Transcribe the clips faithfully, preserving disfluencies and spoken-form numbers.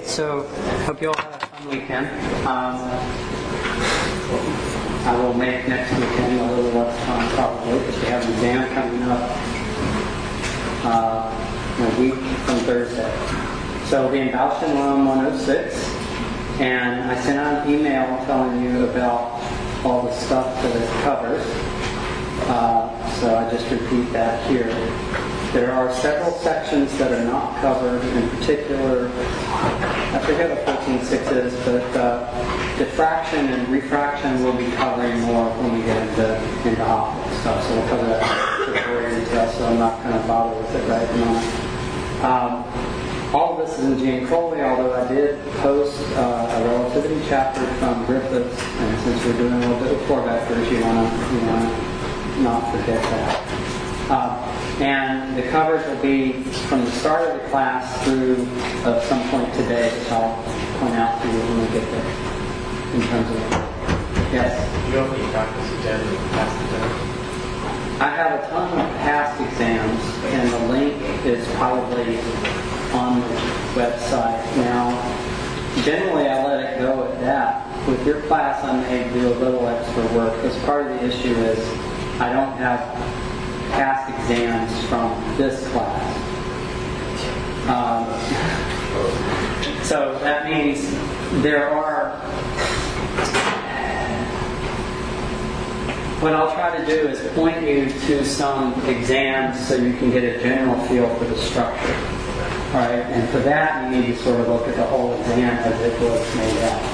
Okay, so hope you all have a fun weekend. Um, I will make next weekend a little less fun probably because we have an exam coming up uh, in a week from Thursday. So it'll be in Bauschen Room one oh six, and I sent out an email telling you about all the stuff that it covers. Uh, so I just repeat that here. There are several sections that are not covered. In particular, I forget what fourteen point six is, but uh, diffraction and refraction will be covering more when we get into, into optics stuff. So we'll cover that in very detail, so I'm not going to bother with it right now. Um, all of this is in Gene Crowley, although I did post uh, a relativity chapter from Griffiths, and since we're doing a little bit of four vectors, you want to you wanna not forget that. Uh, and the covers will be from the start of the class through uh, some point today, which I'll point out to you when we get there. In terms of, yes? Do you have any practice exams or past exams? I have a ton of past exams, and the link is probably on the website. Now, generally I let it go at that. With your class, I may do a little extra work, because part of the issue is I don't have past exams from this class. Um, so that means there are, what I'll try to do is point you to some exams so you can get a general feel for the structure. All right, and for that you need to sort of look at the whole exam as it was made out.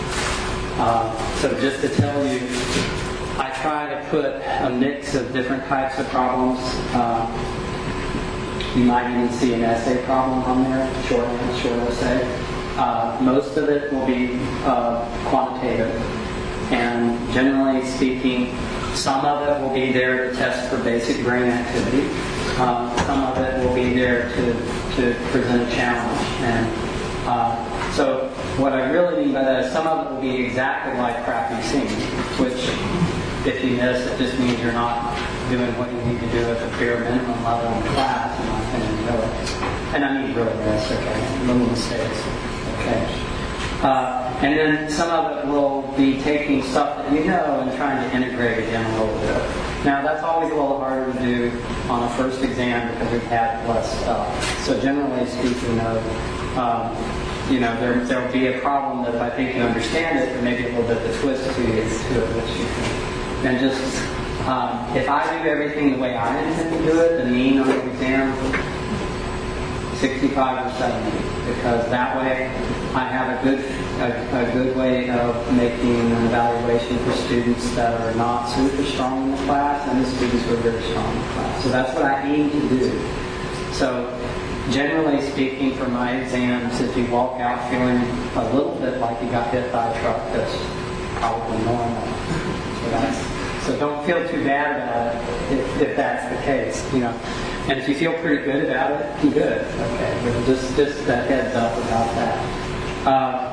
Uh, so just to tell you, I try to put a mix of different types of problems. Uh, you might even see an essay problem on there, short, short essay. Uh, most of it will be uh, quantitative. And generally speaking, some of it will be there to test for basic brain activity. Uh, some of it will be there to, to present a challenge. And uh, so what I really mean by that is some of it will be exactly like crap you've seen, which if you miss, it just means you're not doing what you need to do at the bare minimum level in class, in my opinion, really. And I mean really miss, okay? Little mistakes, okay? Uh, and then some of it will be taking stuff that you know and trying to integrate it in a little bit. Now, that's always a little harder to do on a first exam because we've had less stuff. So generally speaking, though, um, you know, there there will be a problem that if I think you understand it, there may be a little bit of a twist to you to it, which you can. And just, um, if I do everything the way I intend to do it, the mean on the exam, sixty-five or seventy, because that way I have a good a, a good way of making an evaluation for students that are not super strong in the class and the students who are very strong in the class. So that's what I aim to do. So generally speaking, for my exams, if you walk out feeling a little bit like you got hit by a truck, that's probably normal. So, that's, so don't feel too bad about it if, if that's the case, you know. And if you feel pretty good about it, good. Okay, but just just a heads up about that. Uh,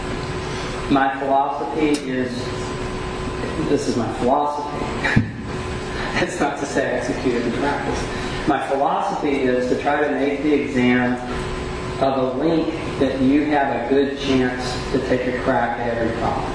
my philosophy is, this is my philosophy. It's not to say execute it in practice. My philosophy is to try to make the exam of a link that you have a good chance to take a crack at every problem.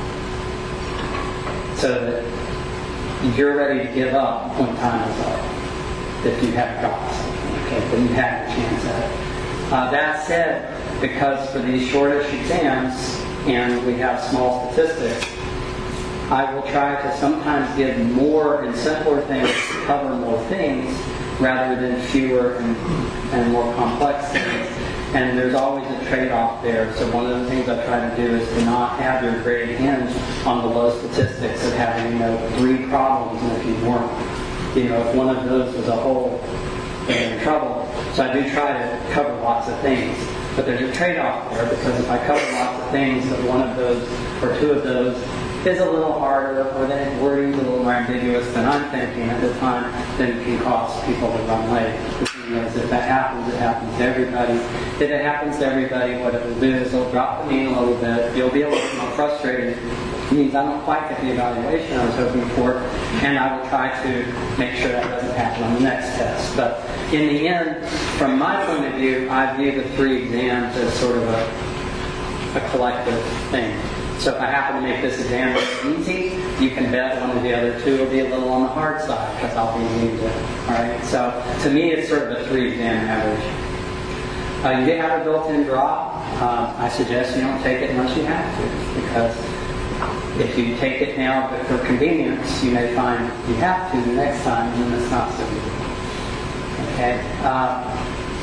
So that you're ready to give up when time is up. If you haven't got something, okay, then you have a chance at it. Uh, that said, because for these shortish exams, and we have small statistics, I will try to sometimes give more and simpler things to cover more things, rather than fewer and, and more complex things. And there's always a trade-off there. So one of the things I try to do is to not have your grade hinge on the low statistics of having, you know, three problems and if you weren't. You know, if one of those was a whole, they're in trouble. So I do try to cover lots of things. But there's a trade-off there, because if I cover lots of things, but one of those or two of those is a little harder, or then wording's a little more ambiguous than I'm thinking at the time, then it can cause people to run late. The thing is, if that happens, it happens to everybody. If it happens to everybody, what it will do is it'll drop the mean a little bit. You'll be a little more frustrated. It means I don't quite get the evaluation I was hoping for, and I will try to make sure that doesn't happen on the next test. But in the end, from my point of view, I view the three exams as sort of a a collective thing. So if I happen to make this exam easy, you can bet one of the other two will be a little on the hard side because I'll be new to it. All right. So to me, it's sort of a three exam average. Uh, you did have a built-in drop. Uh, I suggest you don't take it unless you have to, because if you take it now but for convenience, you may find you have to the next time, and then it's not so good. Okay. Uh,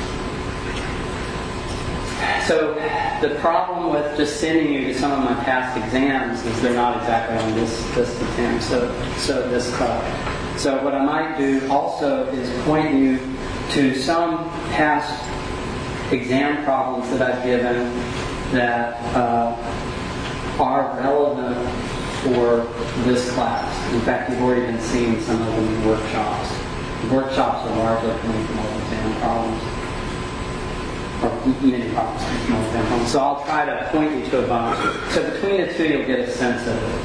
So the problem with just sending you to some of my past exams is they're not exactly on this this exam, so so this club. So what I might do also is point you to some past exam problems that I've given that uh, are relevant for this class. In fact, you've already been seeing some of them in workshops. Workshops are largely coming from all exam problems. Or many problems. So I'll try to point you to a bunch. So between the two, you'll get a sense of it.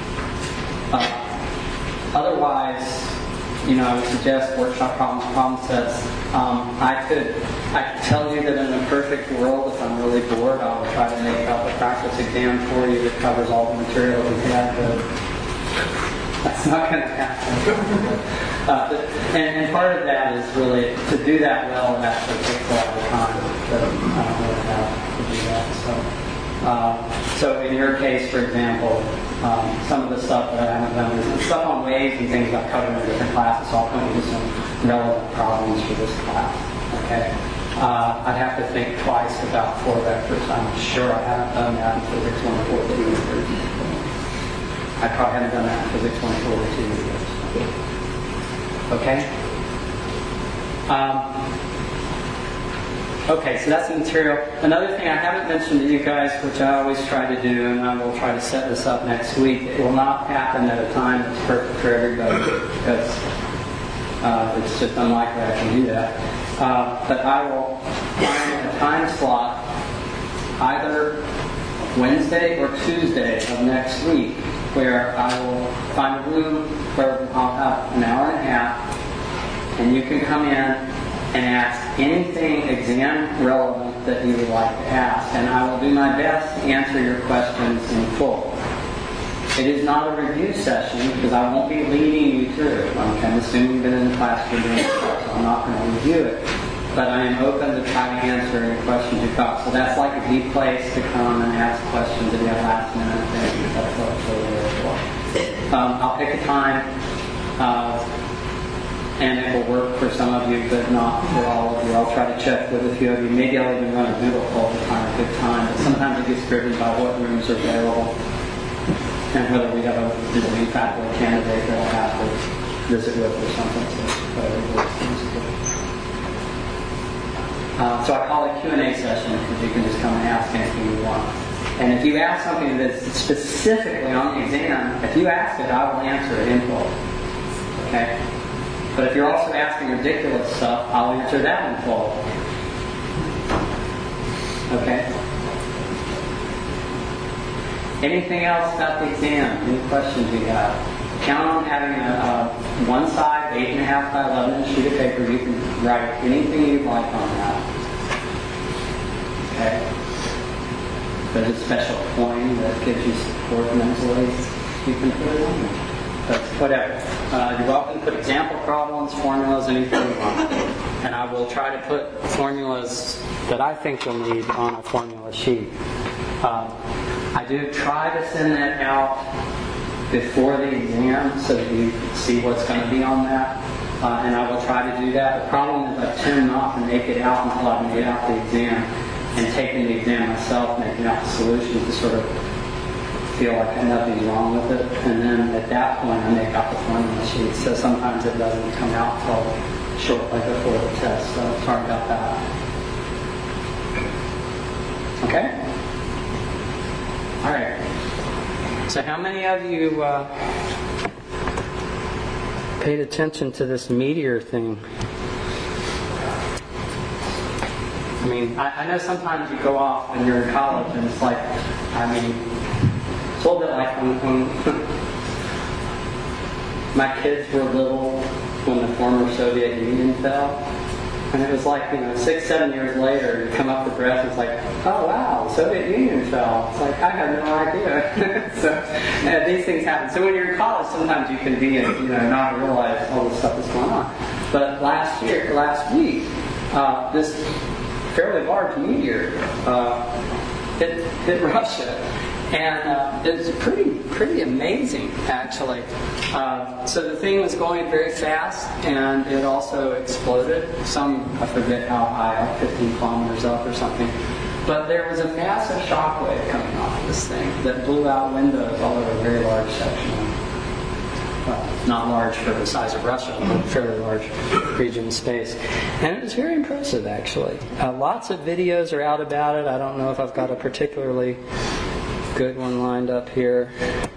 Uh, otherwise, you know, I would suggest workshop problems, problem sets. Um, I could, I could tell you that in a perfect world, if I'm really bored, I will try to make up a practice exam for you that covers all the material we have. But that's not going to happen. Uh, and, and part of that is really, to do that well, it actually takes a lot of time. But I don't really have to do that. So, uh, so in your case, for example, um, some of the stuff that I haven't done is stuff on waves and things I've covered in different classes. So I'll point you to some relevant problems for this class. Okay. Uh, I'd have to think twice about four vectors. I'm sure I haven't done that in Physics one forty-two. I probably haven't done that in Physics one forty-two either. Okay? Um, okay, so that's the material. Another thing I haven't mentioned to you guys, which I always try to do, and I will try to set this up next week, it will not happen at a time that's perfect for everybody, because uh, it's just unlikely I can do that. Uh, but I will find a time slot either Wednesday or Tuesday of next week, where I will find a room where I'll have an hour and a half, and you can come in and ask anything exam relevant that you would like to ask, and I will do my best to answer your questions in full. It is not a review session because I won't be leading you through it. I'm assuming you've been in the class for doing it, so I'm not going to review it. But I am open to try to answer any questions you've got. So that's like a deep place to come and ask questions at the last minute. That's what it's really there for. Um, I'll pick a time, uh, and it will work for some of you, but not for all of you. I'll try to check with a few of you. Maybe I'll even run a Google poll to find a good time. But sometimes it gets driven by what rooms are available and whether we have a visiting faculty candidate that I'll have to visit with or something. So whatever works. Uh, so I call it Q and A session because you can just come and ask anything you want. And if you ask something that's specifically on the exam, if you ask it, I will answer it in full. Okay? But if you're also asking ridiculous stuff, I'll answer that in full. Okay? Anything else about the exam? Any questions you have? Count on having a, a one side, eight and a half by eleven sheet of paper. You can write anything you'd like on that. Okay. There's a special coin that gives you support mentally. You can put it on there. But whatever. Uh, you're welcome to put example problems, formulas, anything you want. And I will try to put formulas that I think you'll need on a formula sheet. Um, I do try to send that out before the exam so that you see what's going to be on that. Uh, and I will try to do that. The problem is I tend not to make it out until I can get out the exam and taking the exam myself, making out the solutions to sort of feel like nothing's wrong with it. And then at that point I make out the formula sheet. So sometimes it doesn't come out until shortly before the test. So sorry about that. Okay? All right. So how many of you uh, paid attention to this meteor thing? I mean, I, I know sometimes you go off when you're in college and it's like, I mean, it's a little bit like when, when my kids were little when the former Soviet Union fell. And it was like, you know, six, seven years later, you come up with breath, and it's like, oh wow, the Soviet Union fell. It's like, I had no idea. So uh, these things happen. So when you're in college, sometimes you can be, in, you know, not realize all this stuff that's going on. But last year, last week, uh, this fairly large meteor uh, hit, hit Russia. And uh, it was pretty pretty amazing, actually. Uh, so the thing was going very fast, and it also exploded. Some, I forget how high, like fifteen kilometers up or something. But there was a massive shockwave coming off this thing that blew out windows all over a very large section. Well, not large for the size of Russia, but a fairly large region of space. And it was very impressive, actually. Uh, lots of videos are out about it. I don't know if I've got a particularly good one lined up here.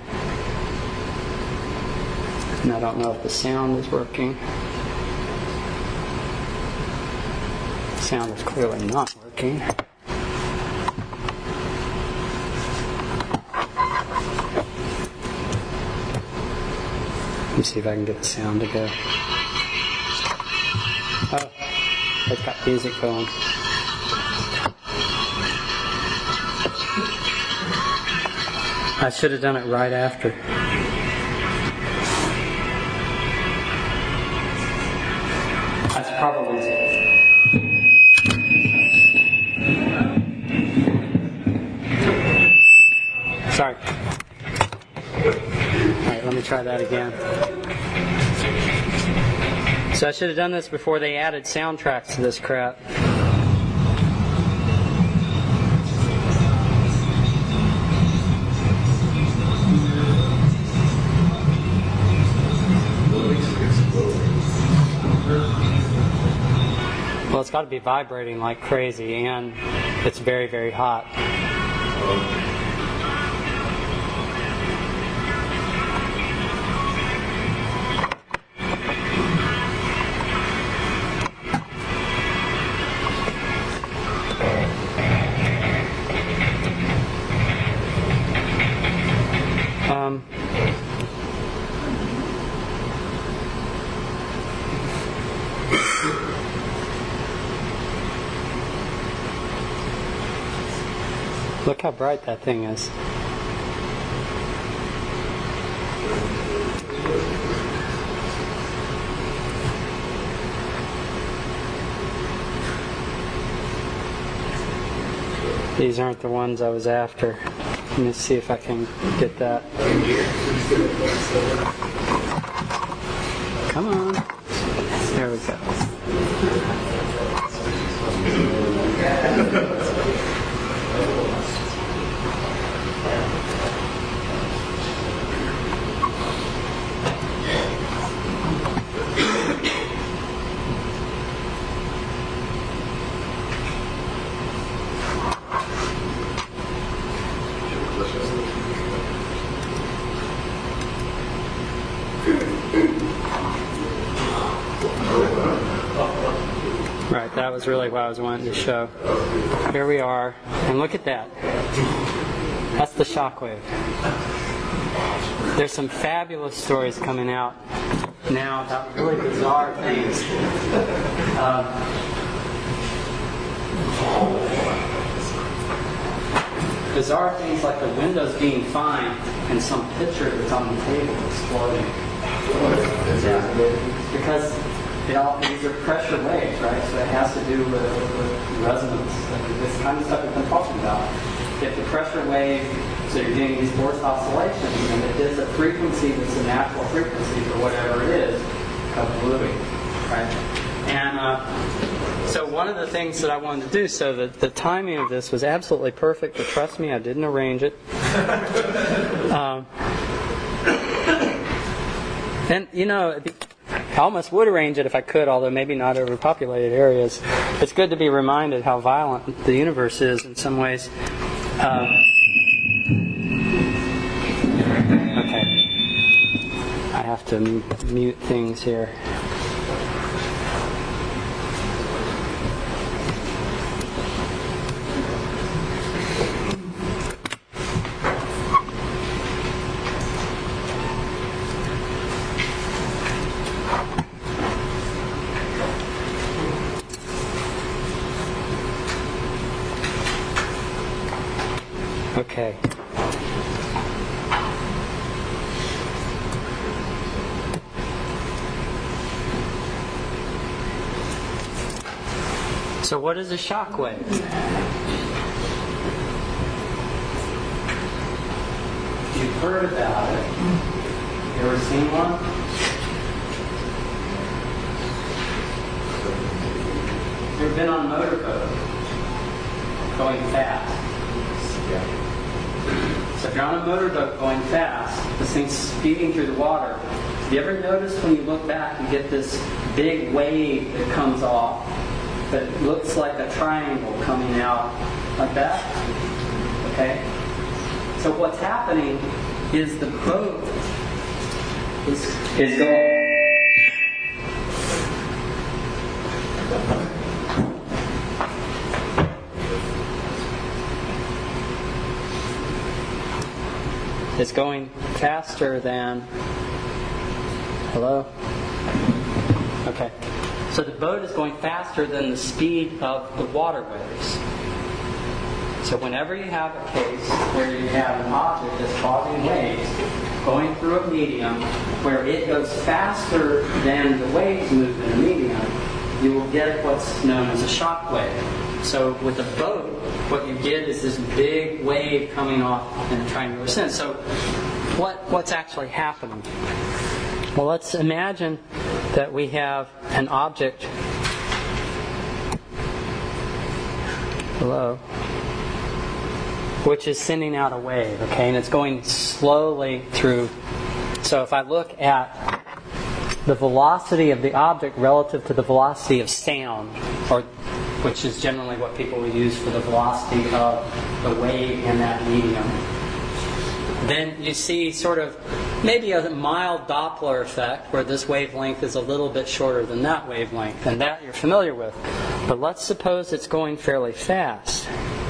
And I don't know if the sound is working. The sound is clearly not working. Let me see if I can get the sound to go. Oh, it's got music going. I should have done it right after. That's probably it. Sorry. Alright, let me try that again. So I should have done this before they added soundtracks to this crap. Well, it's got to be vibrating like crazy, and it's very, very hot. Um... Look how bright that thing is. These aren't the ones I was after. Let me see if I can get that. Come on. There we go. Right, that was really what I was wanting to show. Here we are, and look at that. That's the shockwave. There's some fabulous stories coming out now about really bizarre things. Um, bizarre things like the windows being fine and some picture that's on the table exploding. Yeah. Because it all, these are pressure waves, right? So it has to do with, with resonance, like this kind of stuff we've been talking about. If the pressure wave, so you're getting these forced oscillations, and it is a frequency that's a natural frequency for whatever it is, kablooey, right? And uh, so one of the things that I wanted to do, so the, the timing of this was absolutely perfect, but trust me, I didn't arrange it. um, and, you know, I almost would arrange it if I could, although maybe not overpopulated areas. It's good to be reminded how violent the universe is in some ways. Um, okay. I have to m- mute things here. Okay. So what is a shock wave? You've heard about it. You ever seen one? You ever been on a motorboat going fast? So if you're on a motorboat going fast, this thing's speeding through the water. Have you ever noticed when you look back, you get this big wave that comes off that looks like a triangle coming out like that? Okay? So what's happening is the boat is, is going... It's going faster than... Hello? Okay. So the boat is going faster than the speed of the water waves. So whenever you have a case where you have an object that's causing waves going through a medium where it goes faster than the waves move in the medium, you will get what's known as a shock wave. So with a boat, what you get is this big wave coming off in a triangular sense. So what what's actually happening? Well, let's imagine that we have an object. Hello? Which is sending out a wave, okay? And it's going slowly through. So if I look at the velocity of the object relative to the velocity of sound, or which is generally what people would use for the velocity of the wave in that medium, then you see sort of maybe a mild Doppler effect where this wavelength is a little bit shorter than that wavelength, and that you're familiar with. But let's suppose it's going fairly fast.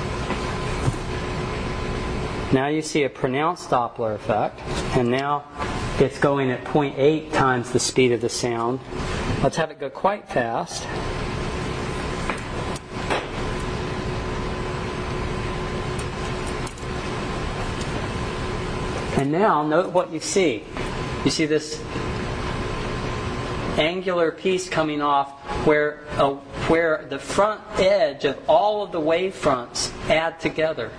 Now you see a pronounced Doppler effect, and now it's going at zero point eight times the speed of the sound. Let's have it go quite fast. And now, note what you see. You see this angular piece coming off where, uh, where the front edge of all of the wave fronts add together.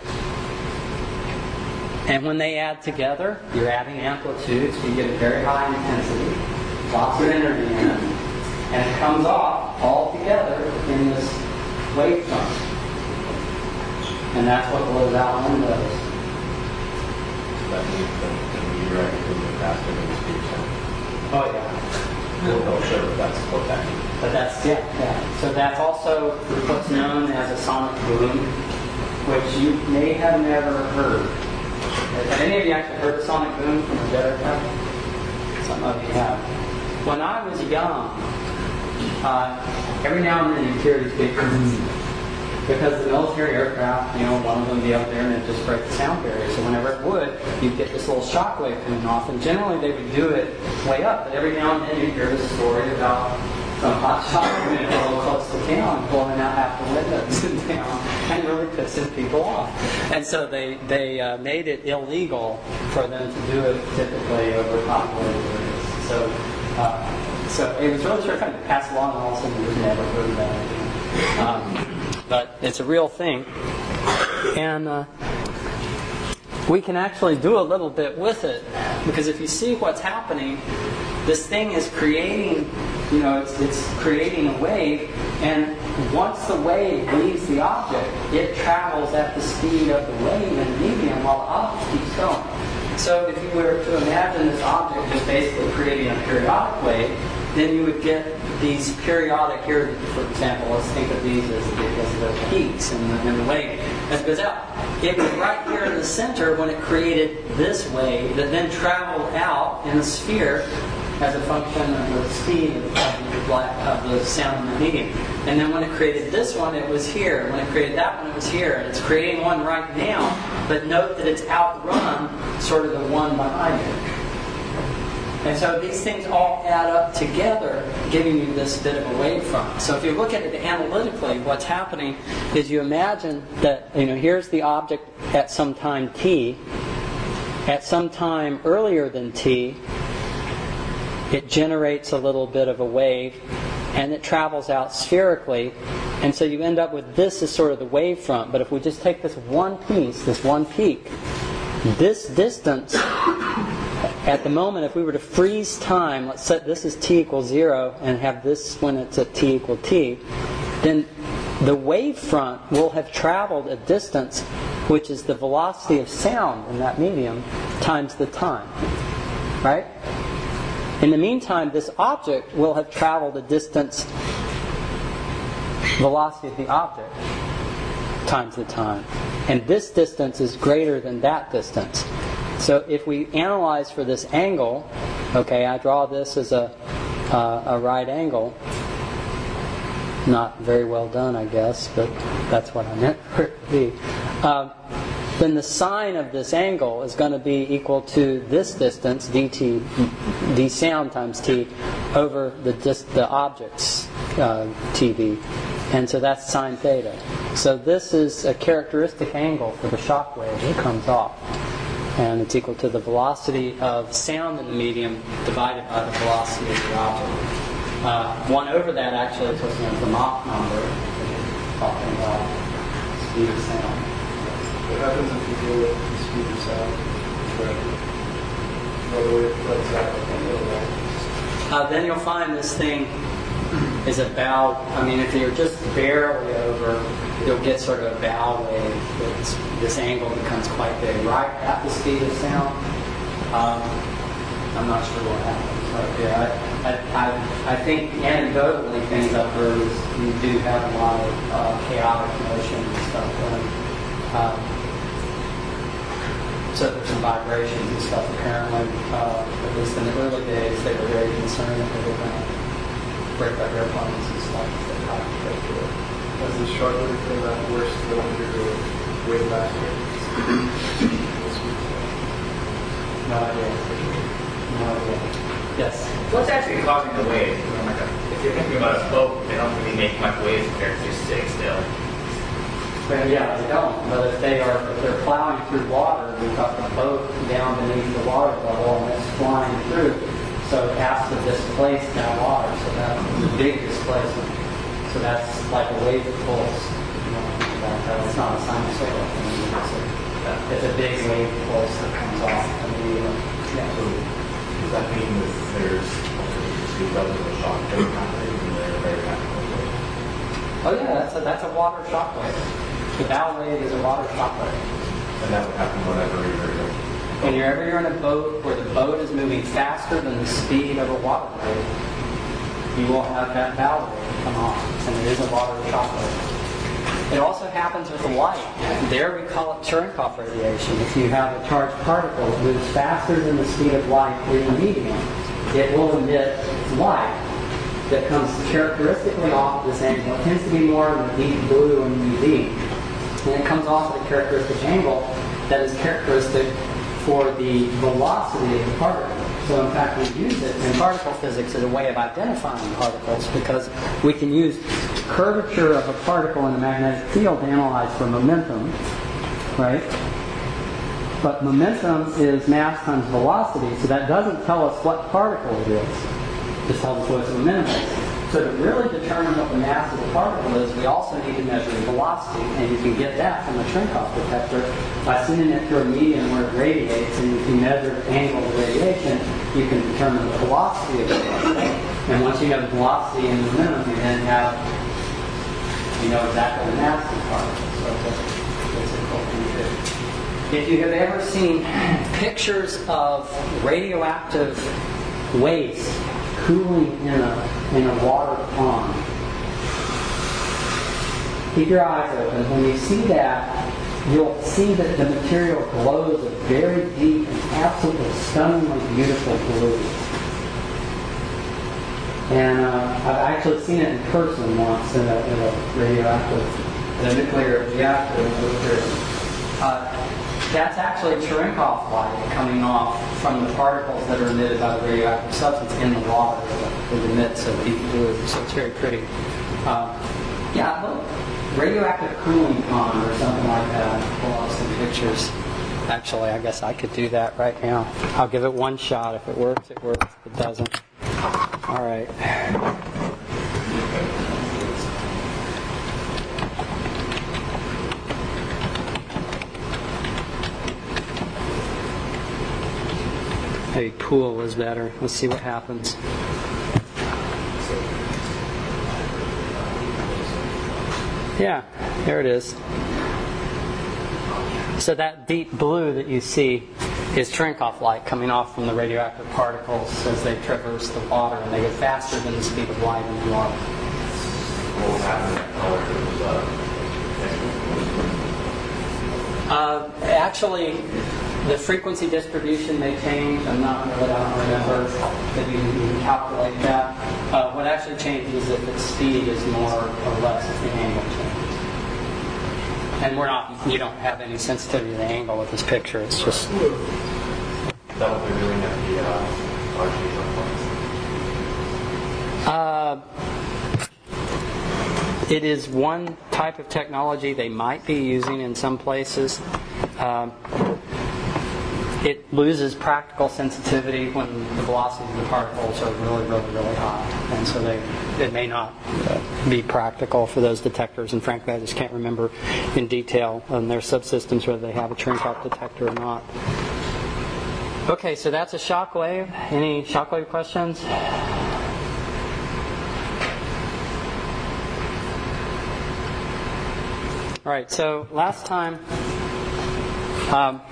And when they add together, you're adding amplitude, so you get a very high intensity, lots of energy in it, and it comes off all together in this wave front. And that's what the Laval does. That means that the meteorite is moving faster than the speed of sound. Oh yeah. We'll no, sure, but that's what that means. But that's yeah, yeah. So that's also what's known as a sonic boom, which you may have never heard. Have any of you actually heard the sonic boom from a jet aircraft? Some of you have. When I was young, uh, every now and then you hear these big because the military aircraft, you know, one of them would be up there and it'd just break the sound barrier. So whenever it would, you'd get this little shock wave coming off, and generally they would do it way up. But every now and then you'd hear this story about some hot shot coming in a little close to town, blowing out half the windows in town, and really pissing people off. And so they they uh, made it illegal for them to do it typically over populated areas. So uh, so it was really terrifying to pass along, and all of a sudden you never heard about it again. Um, But it's a real thing. And uh, we can actually do a little bit with it. Because if you see what's happening, this thing is creating, you know, it's, it's creating a wave. And once the wave leaves the object, it travels at the speed of the wave in the medium while the object keeps going. So if you were to imagine this object just basically creating a periodic wave, then you would get these periodic, here for example, let's think of these as the, as the peaks in the, in the wave as it goes out. It was right here in the center when it created this wave that then traveled out in a sphere as a function of the speed of the, black, of the sound in the medium. And then when it created this one, it was here. When it created that one, it was here. And it's creating one right now, but note that it's outrun sort of the one behind it. And so these things all add up together, giving you this bit of a wavefront. So if you look at it analytically, what's happening is you imagine that, you know, here's the object at some time t. At some time earlier than t, it generates a little bit of a wave, and it travels out spherically. And so you end up with this as sort of the wavefront. But if we just take this one piece, this one peak, this distance, at the moment, if we were to freeze time, let's set this is t equals zero, and have this when it's at t equal t, then the wavefront will have traveled a distance which is the velocity of sound in that medium times the time. Right? In the meantime, this object will have traveled a distance, velocity of the object, times the time. And this distance is greater than that distance. So if we analyze for this angle, okay, I draw this as a, uh, a right angle. Not very well done, I guess, but that's what I meant for it to be. Um, then the sine of this angle is going to be equal to this distance, dt, d sound times t, over the dis- the object's uh, tv. And so that's sine theta. So this is a characteristic angle for the shock wave that comes off. And it's equal to the velocity of sound in the medium divided by the velocity of the object. Uh, one over that actually is what's known as the Mach number, talking about speed of sound. What happens if you deal with the speed of sound? Another way it plays out like a little bit. Uh, then you'll find this thing is a bow. I mean, if you're just barely over, you'll get sort of a bow wave. It's, this angle becomes quite big, right at the speed of sound. Um, I'm not sure what happens right there. I, I, I, I think anecdotally things I've heard is you do have a lot of uh, chaotic motion and stuff going. Um, so there's some vibrations and stuff apparently. Uh, at least in the early days, they were very concerned that they were going to break up airplanes and stuff that had to go through it. Was the shock wave thing that worse than what you were way last year? No idea. No idea. Yes? What's actually causing the wave? If you're thinking about a boat, they don't really make much waves if they're just sitting still. Well, yeah, they don't. But if they are, if they're plowing through water, we've got the boat down beneath the water level and it's flying through, so it has to displace that water. So that's a big displacement. So that's like a wave pulse. You know, that, it's not a sinusoidal thing. It's a, it's a big wave pulse that comes off. And the, uh, yeah. So does that mean that there's also relative shock wave happening and they're very happening? Oh yeah, that's a that's a water shock wave. The bow wave is a water shock wave. And that would happen whenever you're in Whenever you're in a boat where the boat is moving faster than the speed of a water wave, you will have that bow wave come off, and it is a water shock wave. It also happens with light. There we call it Cherenkov radiation. If you have a charged particle that moves faster than the speed of light in the medium, it will emit light that comes characteristically off this angle. It tends to be more of a deep blue and U V. And it comes off at a characteristic angle that is characteristic for the velocity of the particle. So in fact we use it in particle physics as a way of identifying particles because we can use curvature of a particle in a magnetic field to analyze for momentum, right? But momentum is mass times velocity, so that doesn't tell us what particle it is. It just tells us what its momentum is. So to really determine what the mass of the particle is, we also need to measure the velocity. And you can get that from a Cherenkov detector by sending it through a medium where it radiates, and if you measure the angle of radiation, you can determine the velocity of the particle. And once you know the velocity and the momentum, you then have, you know exactly the mass of the particle. So it's a, it's a cool thing to do. If you have ever seen pictures of radioactive waste cooling in a in a water pond, keep your eyes open. When you see that, you'll see that the material glows a very deep and absolutely stunningly beautiful blue. And uh, I've actually seen it in person once in a, in a radioactive, in a nuclear reactor. In a nuclear, uh, that's actually Cherenkov light coming off from the particles that are emitted by the radioactive substance in the water that it emits a deep blue. So it's very pretty. Uh, yeah, look, radioactive cooling pond or something like that. Pull out some pictures. Actually, I guess I could do that right now. I'll give it one shot. If it works, it works. If it doesn't, all right. Maybe pool is better. Let's see what happens. Yeah, there it is. So that deep blue that you see is Cherenkov light coming off from the radioactive particles as they traverse the water, and they go faster than the speed of light in the water. What will happen to that color if it was, uh, Uh, actually, the frequency distribution may change. I'm not really, I don't remember that you, you can calculate that. Uh, what actually changes is if its speed is more or less if the angle changes. And we're not, you don't have any sensitivity to the angle with this picture. It's just. that what they're doing at the uh, large neutron points? Uh, it is one type of technology they might be using in some places. Um, It loses practical sensitivity when the velocities of the particles are really, really, really high. And so they, it may not be practical for those detectors. And frankly, I just can't remember in detail on their subsystems whether they have a Cherenkov detector or not. Okay, so that's a shock wave. Any shock wave questions? All right, so last time... Um,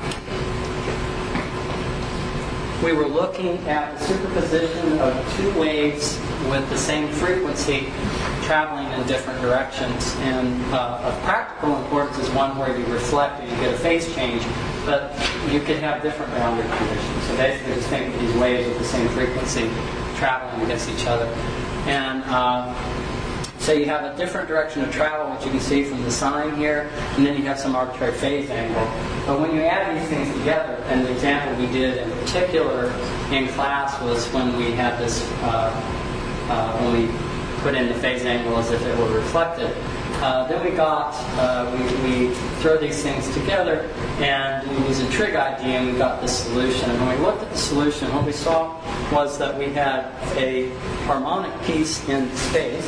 we were looking at the superposition of two waves with the same frequency traveling in different directions. And uh, of practical importance is one where you reflect and you get a phase change, but you could have different boundary conditions. So basically just think of these waves with the same frequency traveling against each other. And uh, so you have a different direction of travel, which you can see from the sign here, and then you have some arbitrary phase angle. But when you add these things together, and the example we did in particular in class was when we had this, uh, uh, when we put in the phase angle as if it were reflected. Uh, then we got, uh, we, we throw these things together, and we use a trig I D, and we got this solution. And when we looked at the solution, what we saw was that we had a harmonic piece in space,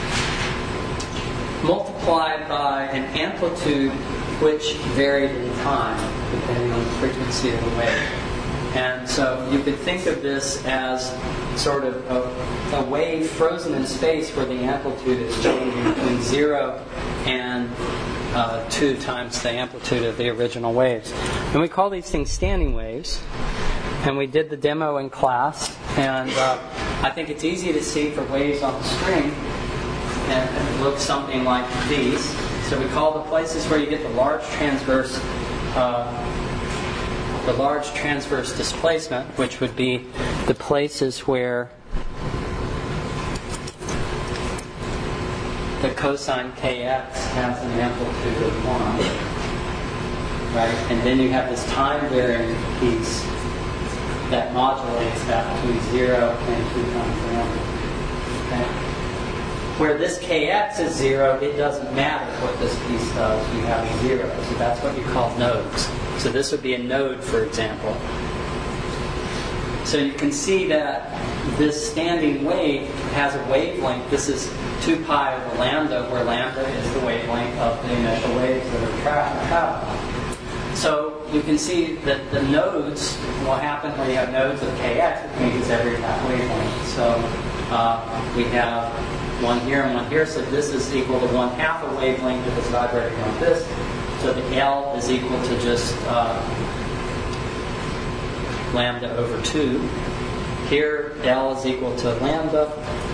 multiplied by an amplitude which varied in time, depending on the frequency of the wave. And so you could think of this as sort of a, a wave frozen in space where the amplitude is changing between zero and uh, two times the amplitude of the original waves. And we call these things standing waves. And we did the demo in class. And uh, I think it's easy to see for waves on the string. And it looks something like these. So we call the places where you get the large transverse, uh, the large transverse displacement, which would be the places where the cosine kx has an amplitude of one, right? And then you have this time varying piece that modulates that between zero and two times the amplitude. Okay? Where this kx is zero, it doesn't matter what this piece does. You have a zero. So that's what you call nodes. So this would be a node, for example. So you can see that this standing wave has a wavelength. This is two pi over lambda, where lambda is the wavelength of the initial waves that are traveling. So you can see that the nodes will happen where you have nodes of kx, which means it's every half wavelength. So uh, we have one here and one here, so this is equal to one half a wavelength if it's vibrating like this. So the L is equal to just uh, lambda over two. Here, L is equal to lambda.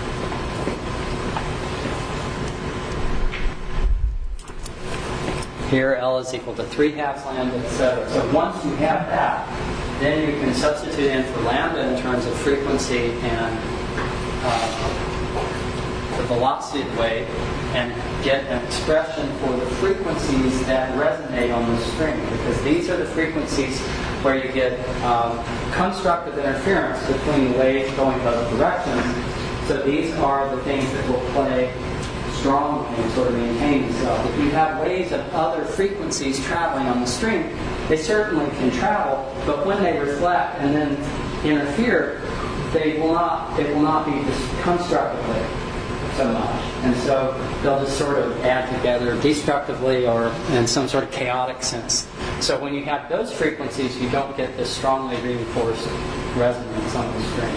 Here, L is equal to three halves lambda, et cetera. So once you have that, then you can substitute in for lambda in terms of frequency and uh, the velocity of the wave, and get an expression for the frequencies that resonate on the string, because these are the frequencies where you get um, constructive interference between waves going both directions. So these are the things that will play strongly and sort of maintain themselves. If you have waves of other frequencies traveling on the string, they certainly can travel, but when they reflect and then interfere, they will not they will not be just constructively so much. And so they'll just sort of add together destructively or in some sort of chaotic sense. So when you have those frequencies, you don't get this strongly reinforced resonance on the string.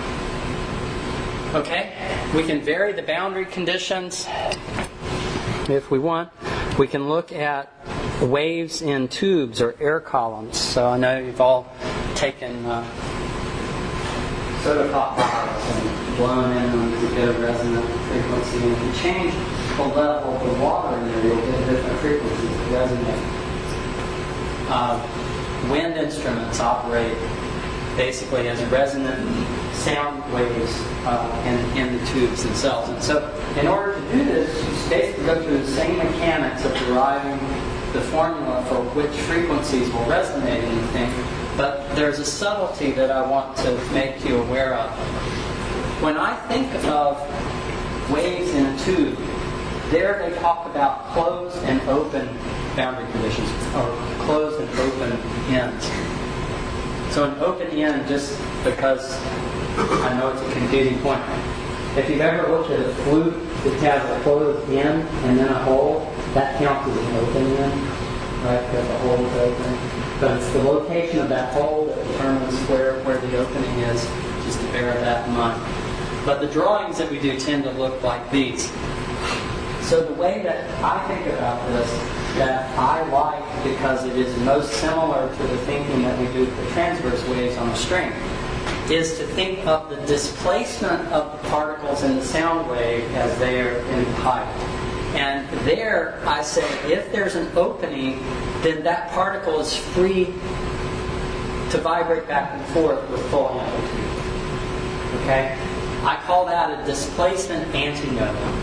Okay? We can vary the boundary conditions if we want. We can look at waves in tubes or air columns. So I know you've all taken uh, soda pop bottles and blown in them to get a resonant frequency. And if you change the level of the water in there, you'll get different frequencies that resonate. Uh, wind instruments operate basically as resonant sound waves uh, in, in the tubes themselves. And so in order to do this, you basically go through the same mechanics of deriving the formula for which frequencies will resonate in the thing, but there's a subtlety that I want to make you aware of. When I think of waves in a tube, there they talk about closed and open boundary conditions, or closed and open ends. So an open end, just because I know it's a confusing point. If you've ever looked at a flute that has a closed end and then a hole, that counts as an open end, right? Because the hole is open. But it's the location of that hole that determines where, where the opening is, just to bear that in mind. But the drawings that we do tend to look like these. So the way that I think about this, that I like because it is most similar to the thinking that we do for transverse waves on a string, is to think of the displacement of the particles in the sound wave as they are in height. And there, I say, if there's an opening, then that particle is free to vibrate back and forth with full amplitude. Okay? I call that a displacement antinode.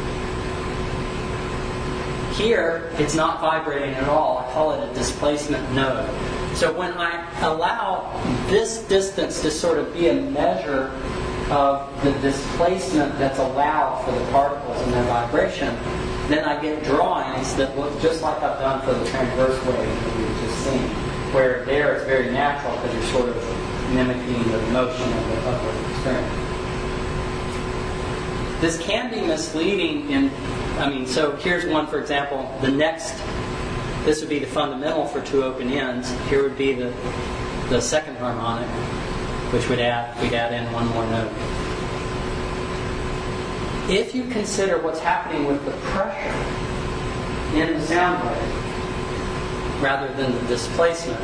Here, it's not vibrating at all. I call it a displacement node. So when I allow this distance to sort of be a measure of the displacement that's allowed for the particles and their vibration, then I get drawings that look just like I've done for the transverse wave that we've just seen, where there it's very natural because you're sort of mimicking the motion of the upward string. This can be misleading in, I mean, so here's one, for example, the next, this would be the fundamental for two open ends. Here would be the, the second harmonic, which would add, we'd add in one more note. If you consider what's happening with the pressure in the sound wave, rather than the displacement,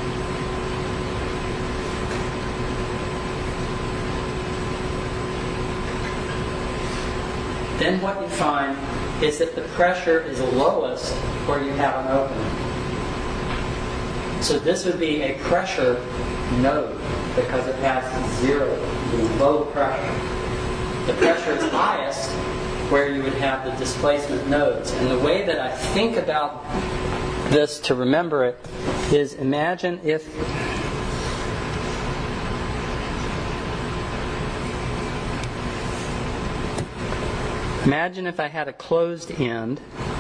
then what you find is that the pressure is lowest where you have an opening. So this would be a pressure node because it has zero, low pressure. The pressure is highest where you would have the displacement nodes. And the way that I think about this to remember it is, imagine if Imagine if I had a closed end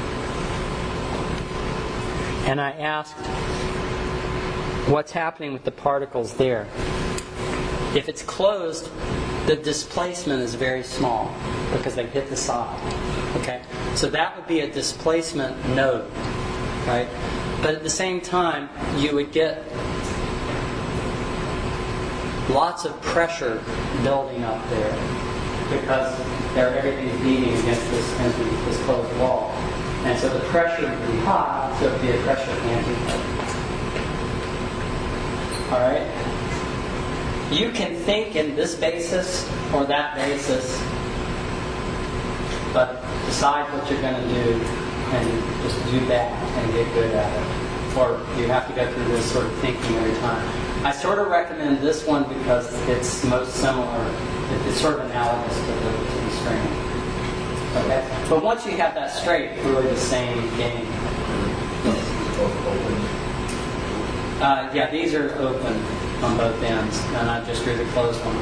and I asked what's happening with the particles there. If it's closed, the displacement is very small because they hit the side. Okay? So that would be a displacement node, right? But at the same time, you would get lots of pressure building up there, because there everything's beating against this empty, this closed wall. And so the pressure would be high, so it would be a pressure antinote. Alright? You can think in this basis or that basis, but decide what you're going to do and just do that and get good at it. Or you have to go through this sort of thinking every time. I sort of recommend this one because it's most similar. It's sort of analogous to the, to the string. Okay? But once you have that straight, it's really the same game. Uh, yeah, these are open on both ends, and I just drew the closed one.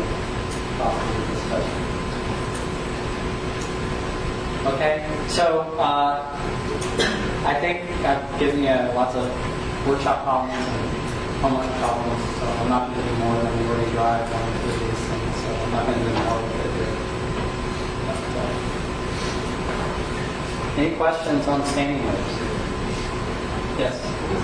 Okay, so uh, I think I've given you lots of workshop problems and homework problems, so I'm not going to do more than we already drive on these things, so I'm not going to do more with it here. Any questions on standing waves? Yes?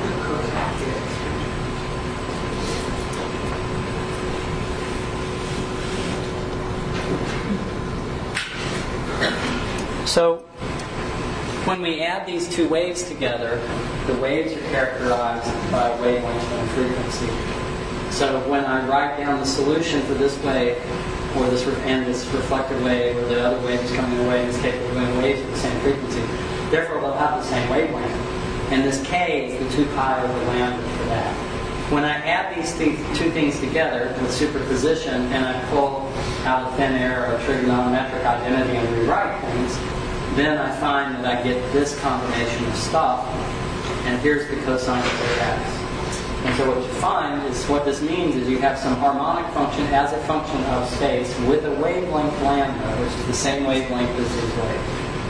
So, when we add these two waves together, the waves are characterized by wavelength and frequency. So when I write down the solution for this wave, or this and this reflected wave, or the other wave is coming away, in this case we're doing waves with the same frequency, therefore they'll have the same wavelength. And this K is the two pi over lambda for that. When I add these th- two things together with superposition, and I pull out of thin air a trigonometric identity and rewrite things, then I find that I get this combination of stuff, and here's the cosine of K X. And so what you find is, what this means is you have some harmonic function as a function of space with a wavelength lambda, which is the same wavelength as this wave.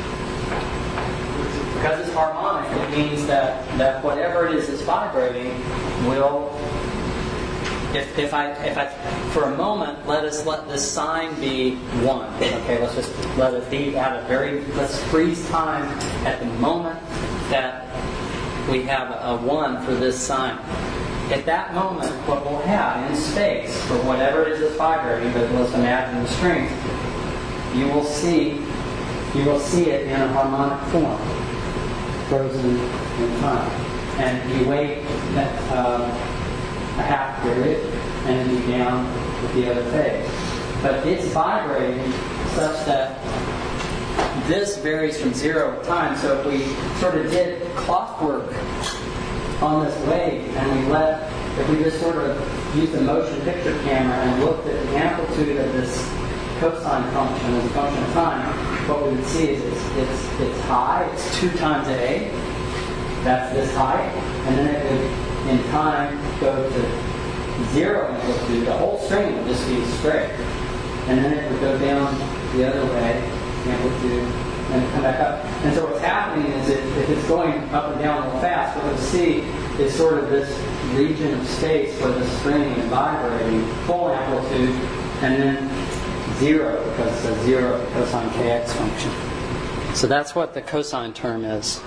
Because it's harmonic, it means that, that whatever it is that's vibrating will, if, if I, if I, for a moment, let us let this sign be one. Okay, let's just let it be at a very, let's freeze time at the moment that we have a one for this sign. At that moment, what we'll have in space, for whatever it is that's vibrating, but let's imagine the strings, you will see, you will see it in a harmonic form, frozen in time. And you wait uh, a half period, and you down with the other phase. But it's vibrating such that this varies from zero at time. So if we sort of did clockwork on this wave, and we let, if we just sort of used a motion picture camera and looked at the amplitude of this cosine function as a function of time, what we would see is it's, it's, it's high, it's two times A, that's this height, and then it would, in time, go to zero amplitude, the whole string would just be straight, and then it would go down the other way, amplitude, and come back up. And so what's happening is if, if it's going up and down real fast, what we'll see is sort of this region of space where the string is vibrating, full amplitude, and then zero, because it's a zero cosine kx function. So that's what the cosine term is.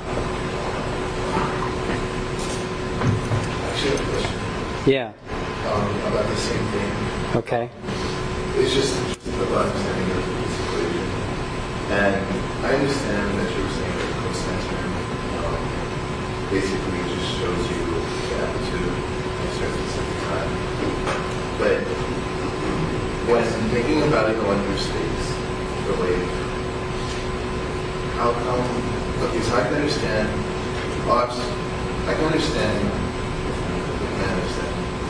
Actually, I have a question. Yeah. Um, about the same thing. Okay. It's just about understanding of this equation. And I understand that you were saying that the cosine term um, basically just shows you the amplitude and surface at the time. But when thinking about it going through space, the wave, how come? Okay, so I can understand. Oh, I'm just, I can understand. I can understand.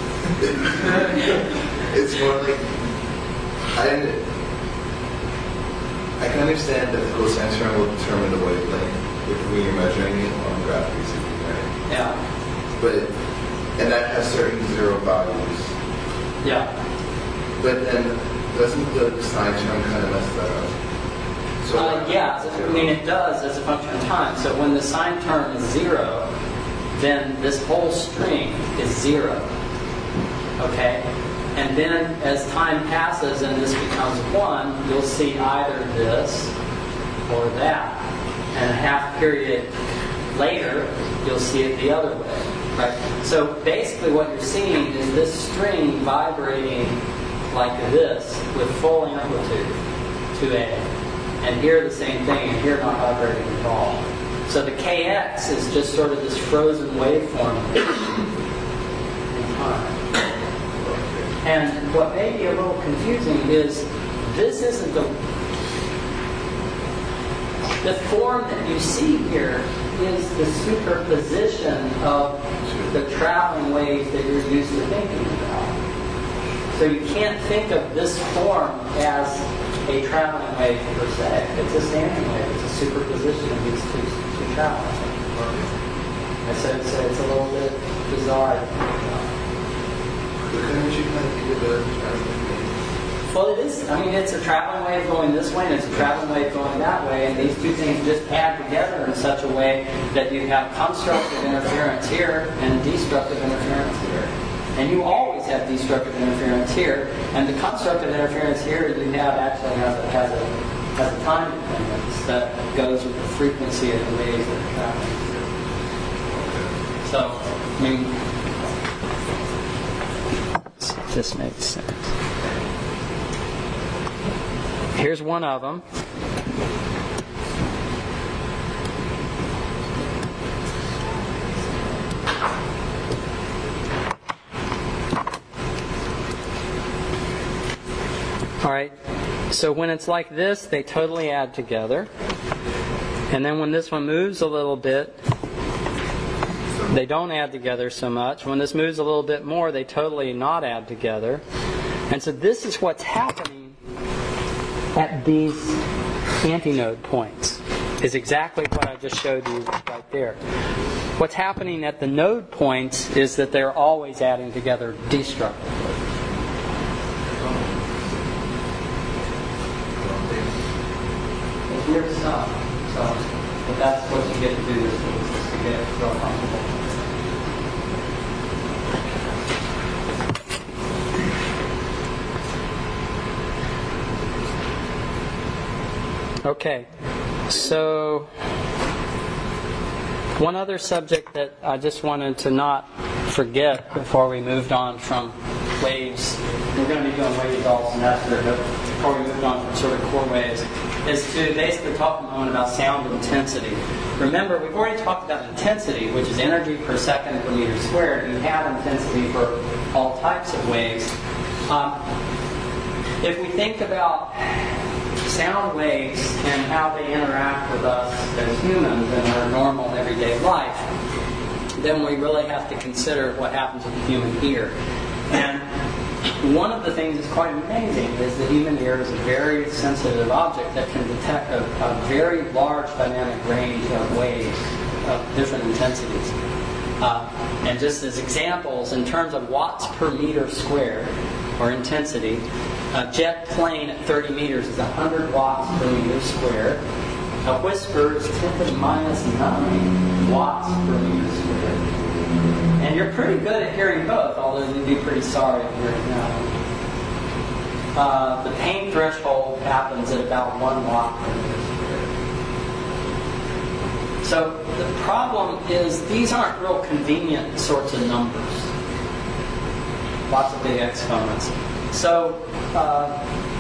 It's more like I. I can understand that the cosine term will determine the wavelength if we are measuring it on the graph, basically, right? Yeah. But and that has certain zero values. Yeah. But then doesn't the sine term kind of mess that up? So Uh, yeah, I mean it does as a function of time. So when the sine term is zero, then this whole string is zero. Okay? And then as time passes and this becomes one, you'll see either this or that. And a half period later, you'll see it the other way. Right? So basically what you're seeing is this string vibrating like this with full amplitude, two A. And here the same thing, and here not vibrating at all. So the K X is just sort of this frozen waveform in time. And what may be a little confusing is this isn't the the form that you see here is the superposition of the traveling waves that you're used to thinking about. So you can't think of this form as a traveling wave per se. It's a standing wave. It's a superposition of these two, two traveling waves. I said it's, it's a little bit bizarre. But couldn't you kind of give it a traveling wave? Well, it is. I mean, it's a traveling wave going this way, and it's a traveling wave going that way, and these two things just add together in such a way that you have constructive interference here and destructive interference here. And you always have destructive interference here, and the constructive interference here you have actually has a, has a, has a time dependence that goes with the frequency of the waves that are traveling through. So, I mean, if this makes sense. Here's one of them. All right, so when it's like this, they totally add together. And then when this one moves a little bit, they don't add together so much. When this moves a little bit more, they totally not add together. And so this is what's happening at these antinode points, is exactly what I just showed you right there. What's happening at the node points is that they're always adding together destructively. It's weird stuff. So, but that's what you get to do is to get real comfortable. Okay, so one other subject that I just wanted to not forget before we moved on from waves, we're going to be doing waves all semester, but before we moved on from sort of core waves, is to basically talk a moment about sound intensity. Remember, we've already talked about intensity, which is energy per second per meter squared. You have intensity for all types of waves. Um, if we think about sound waves and how they interact with us as humans in our normal everyday life, then we really have to consider what happens with the human ear. And one of the things that's quite amazing is the human ear is a very sensitive object that can detect a, a very large dynamic range of waves of different intensities. Uh, and just as examples, in terms of watts per meter squared, or intensity, a jet plane at thirty meters is one hundred watts per meter squared. A whisper is ten to the minus nine watts per meter squared. And you're pretty good at hearing both, although you'd be pretty sorry at hearing that. Uh, the pain threshold happens at about one watt per meter squared. So the problem is these aren't real convenient sorts of numbers. Lots of big exponents. So, uh,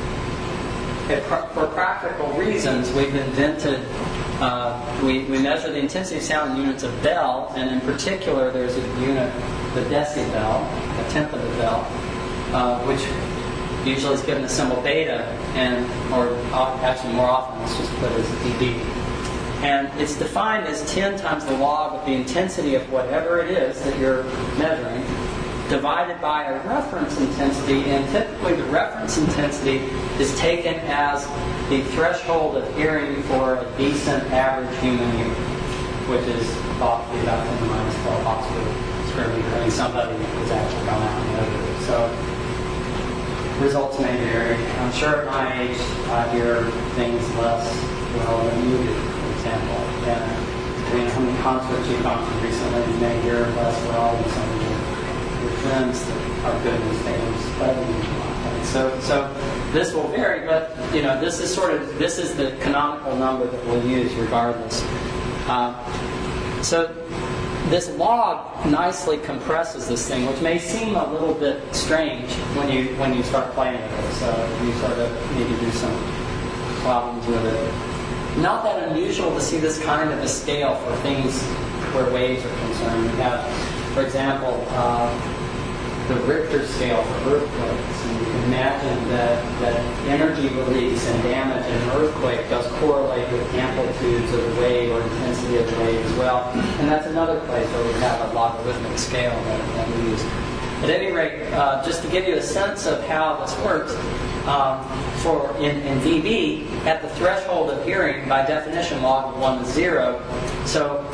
for practical reasons, we've invented, uh, we, we measure the intensity of sound in units of bell, and in particular there's a unit, the decibel, a tenth of a bell, uh, which usually is given the symbol beta, and or actually more often it's just put as dB. And it's defined as ten times the log of the intensity of whatever it is that you're measuring, divided by a reference intensity, and typically the reference intensity is taken as the threshold of hearing for a decent average human ear, which is thought to be about ten to the minus twelve watts per square meter. I mean, somebody has actually gone out and measured it. So results may vary. I'm sure at my age I hear things less well than you do, for example. And I mean, how many concerts you've gone to recently, you may hear less well than some of your friends that are good with things, but so so this will vary, but you know this is sort of this is the canonical number that we'll use regardless. Uh, so this log nicely compresses this thing, which may seem a little bit strange when you when you start playing with it. So you sort of need to do some problems with it. Not that unusual to see this kind of a scale for things where waves are concerned. We have, for example, uh, the Richter scale for earthquakes. And you can imagine that, that energy release and damage in an earthquake does correlate with amplitudes of the wave or intensity of the wave as well. And that's another place where we have a logarithmic scale that, that we use. At any rate, uh, just to give you a sense of how this works, um, for in, in dB, at the threshold of hearing, by definition, log of one is zero. So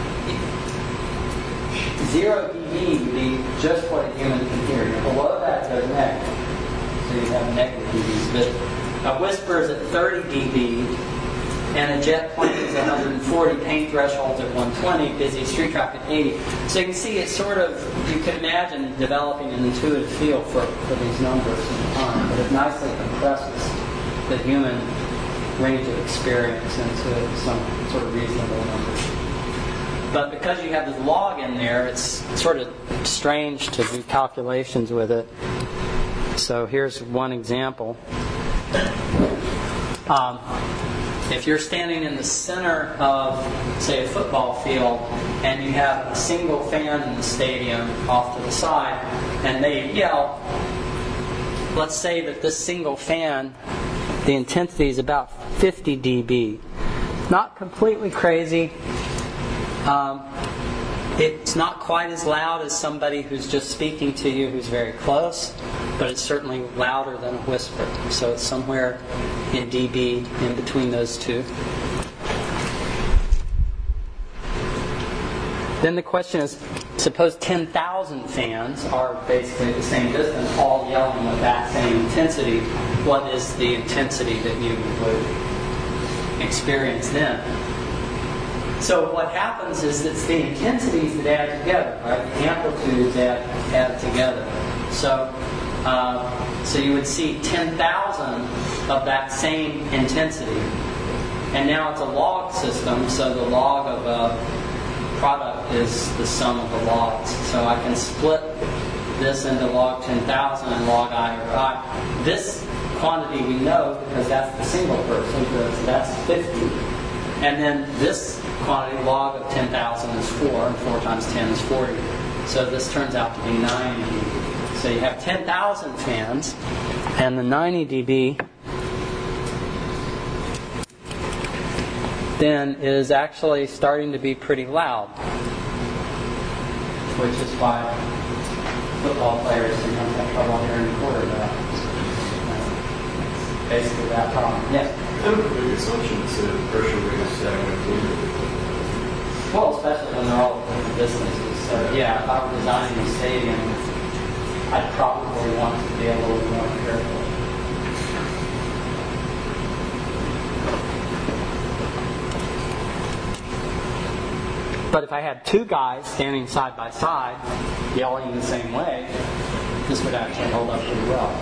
zero dB would be just what a human can hear. And below that goes negative. So you have negative dBs. But a whisper is at thirty dB, and a jet plane is one hundred forty, pain thresholds at one hundred twenty, busy street traffic at eighty. So you can see it's sort of, you can imagine developing an intuitive feel for, for these numbers in time, but it nicely compresses the human range of experience into some sort of reasonable numbers. But because you have this log in there, it's sort of strange to do calculations with it. So here's one example. Um, if you're standing in the center of, say, a football field, and you have a single fan in the stadium off to the side, and they yell, let's say that this single fan, the intensity is about fifty dB. Not completely crazy. Um, it's not quite as loud as somebody who's just speaking to you who's very close, but it's certainly louder than a whisper. So it's somewhere in dB in between those two. Then the question is, suppose ten thousand fans are basically the same distance, all yelling with that same intensity. What is the intensity that you would experience then? So what happens is it's the intensities that add together, right? The amplitudes add, add together. So, uh, so you would see ten thousand of that same intensity. And now it's a log system, so the log of a product is the sum of the logs. So I can split this into log ten thousand and log I over I. This quantity we know because that's the single person, so that's fifty. And then this quantity, log of ten thousand, is four, and four times ten is forty. So this turns out to be ninety. So you have ten thousand fans, and the ninety dB then is actually starting to be pretty loud, which is why football players sometimes have trouble hearing quarterback. Basically that problem. Yes? Kind of a big assumption to say the pressure rate is stagnant. Well, especially when they're all at different distances. So yeah, if I were designing a stadium, I'd probably want to be a little more careful. But if I had two guys standing side by side, yelling the same way, this would actually hold up pretty well.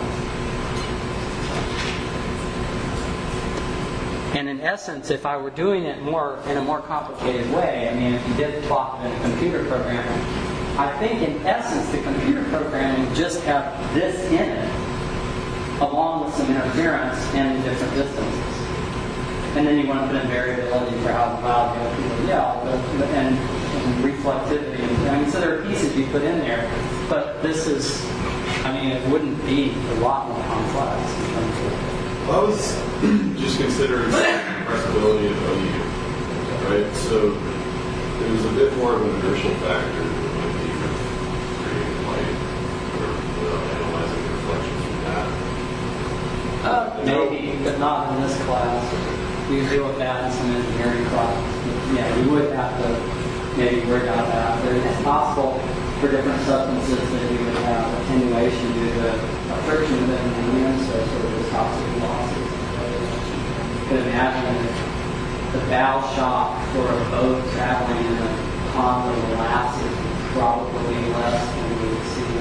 And in essence, if I were doing it more in a more complicated way, I mean, if you did plot it in a computer program, I think in essence the computer program would just have this in it, along with some interference and different distances. And then you want to put in variability for how loud the other people yell, but, and, and reflectivity. I mean, so there are pieces you put in there, but this is, I mean, it wouldn't be a lot more complex in terms of. Well, I was just considering the compressibility of O U, right? So it was a bit more of an inertial factor than might be creating light or uh, analyzing the reflections from that. Uh, maybe, but not in this class. We deal with that in some engineering classes. Yeah, we would have to maybe work out that. But it's possible for different substances that you would have attenuation due to a friction within the union, so sort of viscosity losses. You could imagine the bow shock for a boat traveling in a pond of molasses would probably be less than we would see.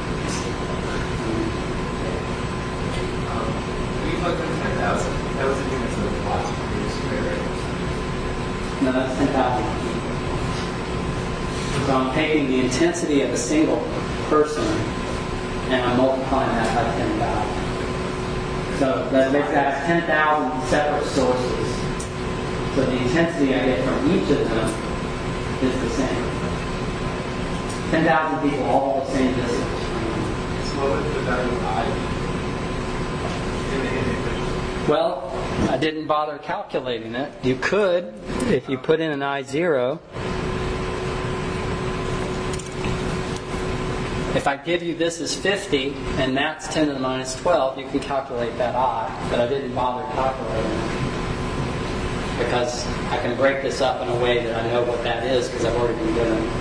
Um, when you talk about ten thousand, that was the units of the watts produced, right? No, that's ten thousand feet. So I'm taking the intensity of a single person and I'm multiplying that by ten thousand. So that makes that ten thousand separate sources. So the intensity I get from each of them is the same. ten thousand people all the same distance. So what would the value of I in the equation? Well, I didn't bother calculating it. You could, if you put in an I zero. If I give you this as fifty, and that's ten to the minus twelve, you can calculate that I, but I didn't bother calculating it. Because I can break this up in a way that I know what that is, because I've already been given it.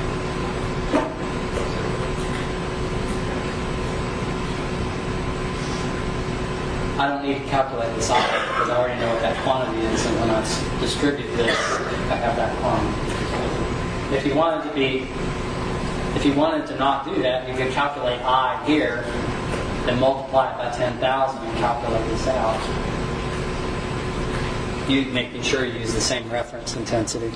I don't need to calculate this out because I already know what that quantity is, and when I distribute this, I have that quantity. If you wanted to be, if you wanted to not do that, you could calculate I here, then multiply it by ten thousand and calculate this out. You making sure you use the same reference intensity.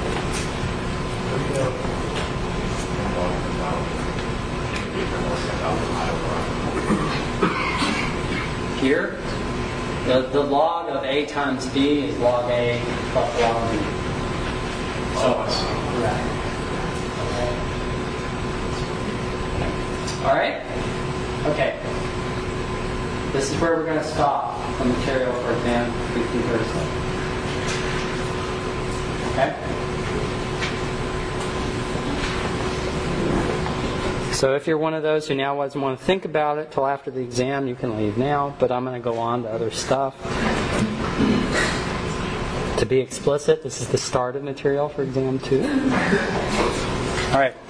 Here, the, the log of A times B is log A plus log B. So, right. All right? Okay. This is where we're going to stop the material for exam fifteen thirty-seven. Okay? So if you're one of those who now doesn't want to think about it till after the exam, you can leave now, but I'm going to go on to other stuff. To be explicit, this is the start of material for exam two. All right.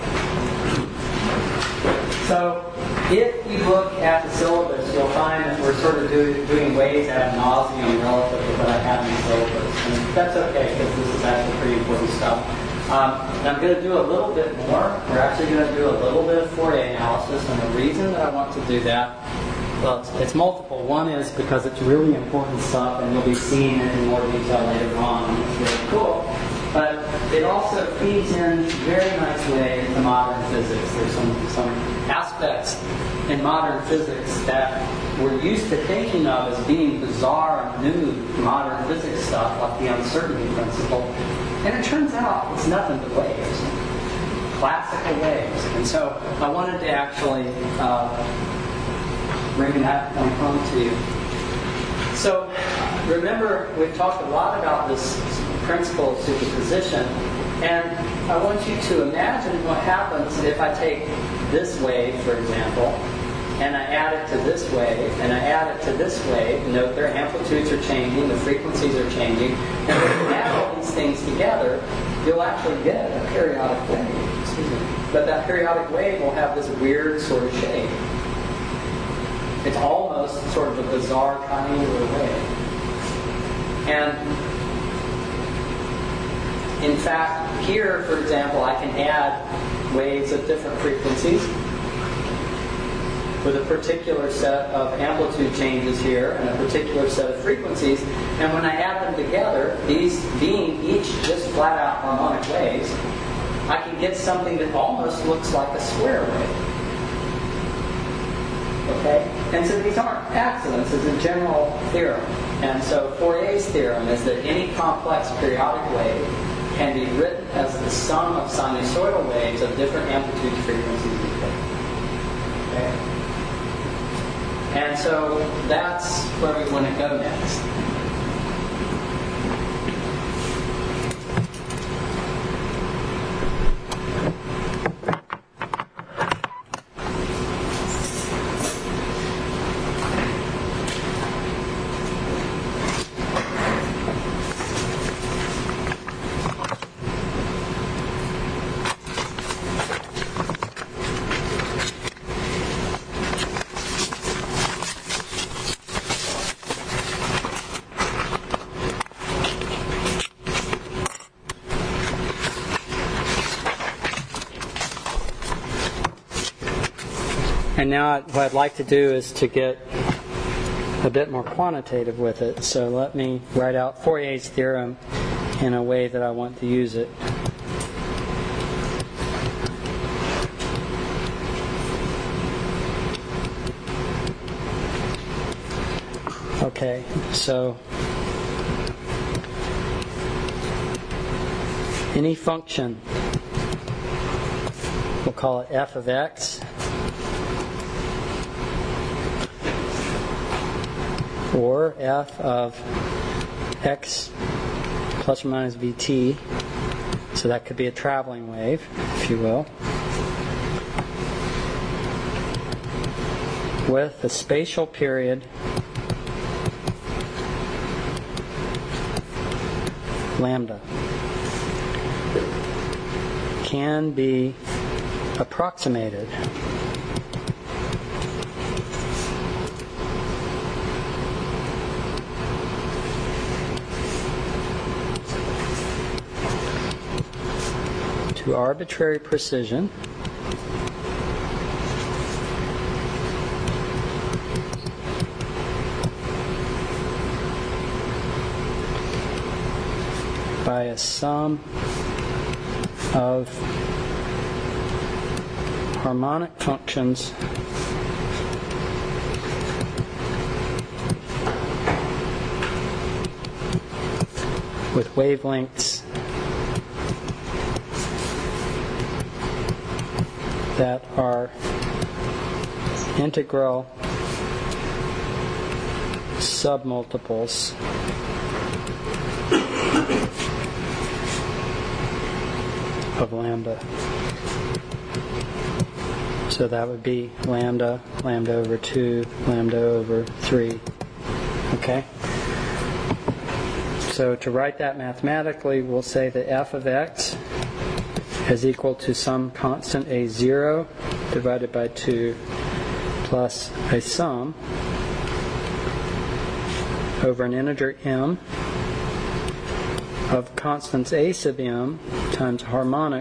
So if you look at the syllabus, you'll find that we're sort of do, doing ways ad nauseum relative to what I have in the syllabus. And that's okay, because this is actually pretty important stuff. Um, and I'm going to do a little bit more. We're actually going to do a little bit of Fourier analysis, and the reason that I want to do that, well, it's, it's multiple. One is because it's really important stuff, and you'll be seeing it in more detail later on. It's really cool. But it also feeds in very nice way into modern physics. There's some, some aspects in modern physics that we're used to thinking of as being bizarre and new modern physics stuff, like the uncertainty principle. And it turns out it's nothing but waves. Classical waves. And so I wanted to actually uh, bring that point home to you. So remember, we've talked a lot about this principle of superposition. And I want you to imagine what happens if I take this wave, for example, and I add it to this wave, and I add it to this wave. Note their amplitudes are changing, the frequencies are changing, and when you add all these things together, you'll actually get a periodic wave. Excuse me. But that periodic wave will have this weird sort of shape. It's almost sort of a bizarre triangular wave. And in fact, here, for example, I can add waves of different frequencies with a particular set of amplitude changes here and a particular set of frequencies. And when I add them together, these being each just flat-out harmonic waves, I can get something that almost looks like a square wave. Okay? And so these aren't accidents. It's a general theorem. And so Fourier's theorem is that any complex periodic wave can be written as the sum of sinusoidal waves of different amplitude frequencies. Okay? And so that's where we want to go next. And now what I'd like to do is to get a bit more quantitative with it. So let me write out Fourier's theorem in a way that I want to use it. Okay, so any function, we'll call it f of x, or f of x plus or minus vt, so that could be a traveling wave, if you will. with the spatial period lambda can be approximated to arbitrary precision by a sum of harmonic functions with wavelengths that are integral submultiples of lambda. So that would be lambda, lambda over two, lambda over three. Okay? So to write that mathematically, we'll say that f of x is equal to some constant a zero divided by two plus a sum over an integer m of constants a sub m times harmonic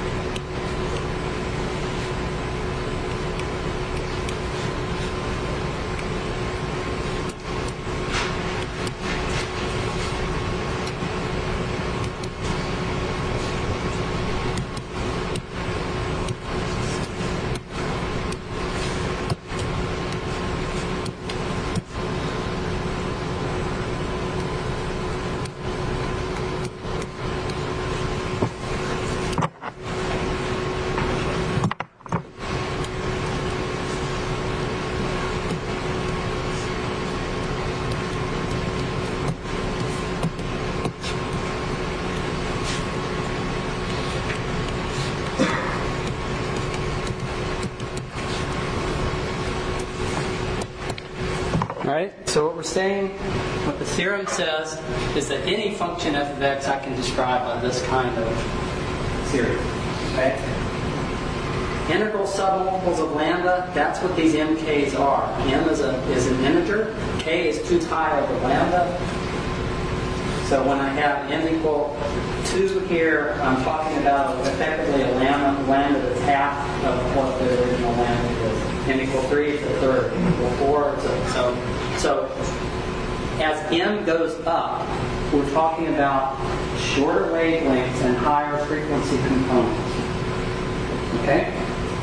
Right? So what we're saying, what the theorem says, is that any function f of x I can describe by this kind of series. Okay? Integral submultiples of lambda, that's what these M Ks are. M is, a, is an integer, K is two pi over lambda. So when I have M equal two here, I'm talking about effectively a lambda, lambda that's half of what the original lambda is. M equal three is a third. M equal four is a, so, so as M goes up, we're talking about shorter wavelengths and higher frequency components. Okay?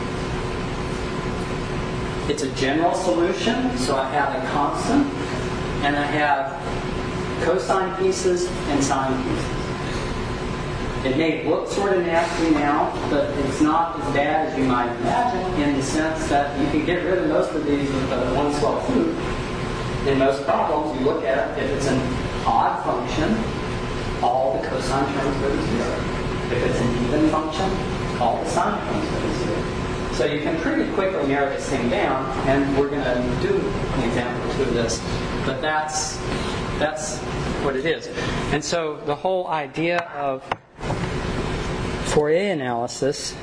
It's a general solution, so I have a constant, and I have cosine pieces and sine pieces. It may look sort of nasty now, but it's not as bad as you might imagine, in the sense that you can get rid of most of these with a one swell food. In most problems, you look at it, if it's an odd function, all the cosine terms go to zero. If it's an even function, all the sine terms go to zero. So you can pretty quickly narrow this thing down, and we're going to do an example or two of this. But that's that's what it is. And so the whole idea of Fourier analysis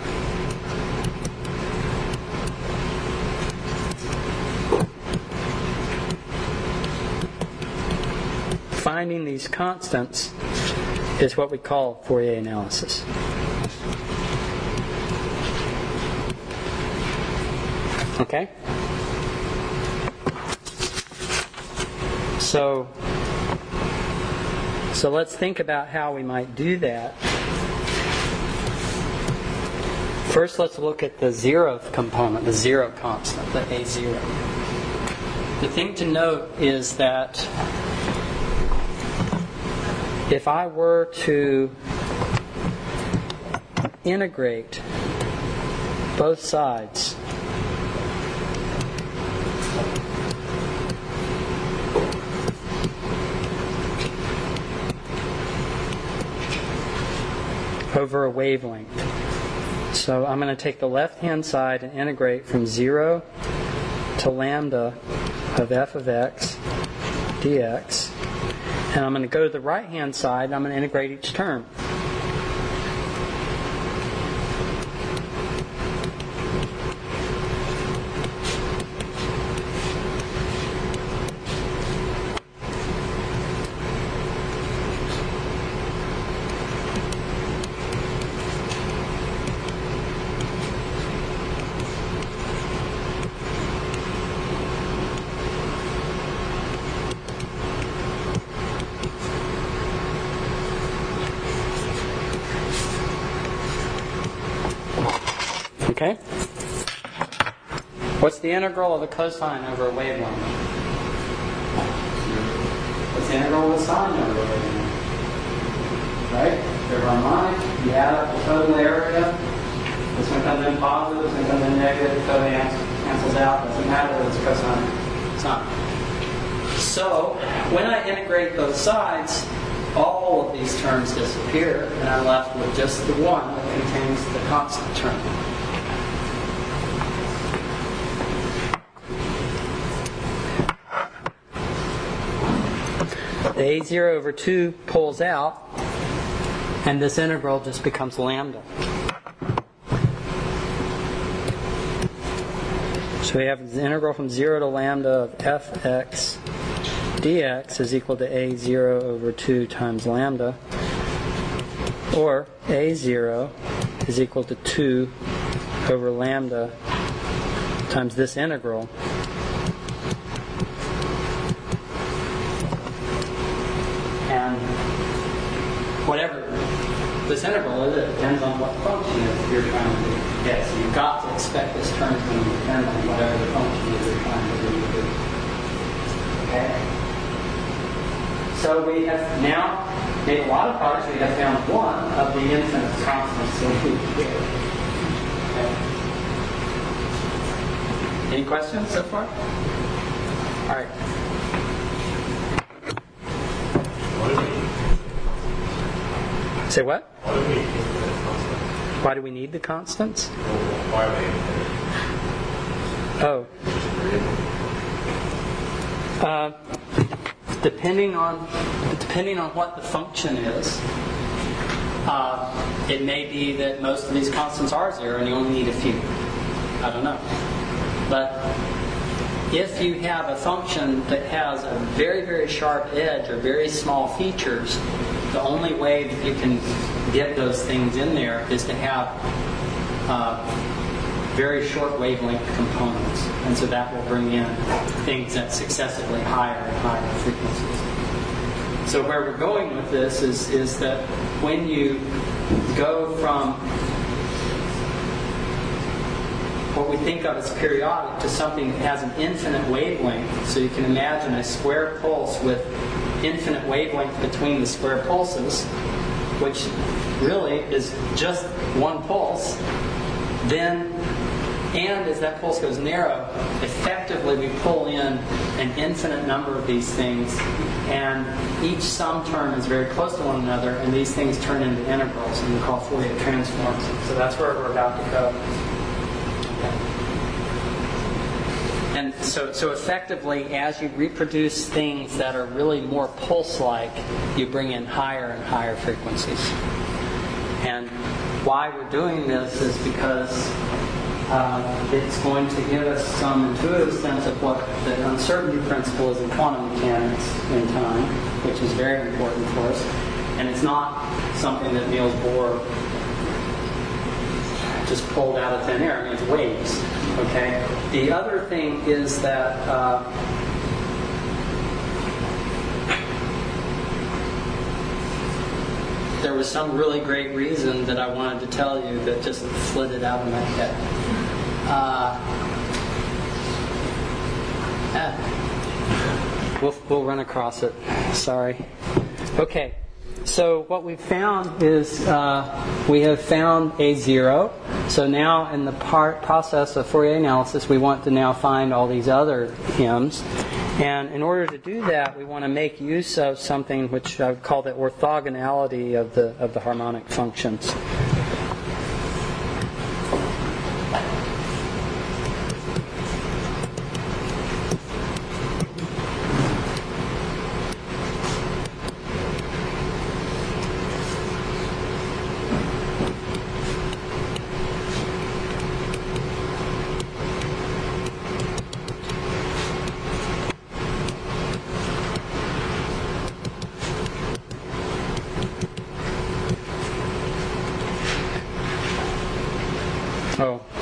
finding these constants is what we call Fourier analysis. Okay? So, so let's think about how we might do that. First, let's look at the zeroth component, the zero constant, the a zero. The thing to note is that if I were to integrate both sides over a wavelength. So I'm going to take the left-hand side and integrate from zero to to lambda of f of x dx. And I'm going to go to the right-hand side, and I'm going to integrate each term. Okay? What's the integral of the cosine over a wavelength? What's the integral of the sine over a wavelength? Right? They're harmonic. You add up the total area. This one comes in positive, this one comes in negative, the total cancels out. Doesn't matter whether it's cosine or sine. So, when I integrate both sides, all of these terms disappear, and I'm left with just the one that contains the constant term. The a zero over two pulls out, and this integral just becomes lambda. So we have the integral from zero to lambda of fx dx is equal to a zero over two times lambda, or a zero is equal to two over lambda times this integral. And whatever this integral is, it depends on what function is you're trying to get. So you've got to expect this term is going to depend on whatever the function is you're trying to do. Okay? So we have now made a lot of products. We have found one of the infinite constants that we get. Okay. Any questions so far? All right. Say what? Why do we need infinite constants? Why do we need the constants? Why are they infinite? Oh. Uh, depending on depending on what the function is, uh, it may be that most of these constants are zero and you only need a few. I don't know. But if you have a function that has a very, very sharp edge or very small features, the only way that you can get those things in there is to have uh, very short wavelength components. And so that will bring in things at successively higher and higher frequencies. So where we're going with this is, is that when you go from what we think of as periodic to something that has an infinite wavelength, so you can imagine a square pulse with infinite wavelength between the square pulses, which really is just one pulse, then, and as that pulse goes narrow, effectively we pull in an infinite number of these things, and each sum term is very close to one another, and these things turn into integrals, and we call Fourier transforms. So that's where we're about to go. And so, so effectively, as you reproduce things that are really more pulse-like, you bring in higher and higher frequencies. And why we're doing this is because uh, it's going to give us some intuitive sense of what the uncertainty principle is in quantum mechanics in time, which is very important for us. And it's not something that Niels Bohr just pulled out of thin air. I mean, it's waves. Okay. The other thing is that uh, there was some really great reason that I wanted to tell you that just flitted out of my head. Uh, ah. We'll, we'll run across it. Sorry. Okay. So what we've found is uh, we have found a zero. So now in the part process of Fourier analysis, we want to now find all these other hymns. And in order to do that, we want to make use of something which I would call the orthogonality of the of the harmonic functions.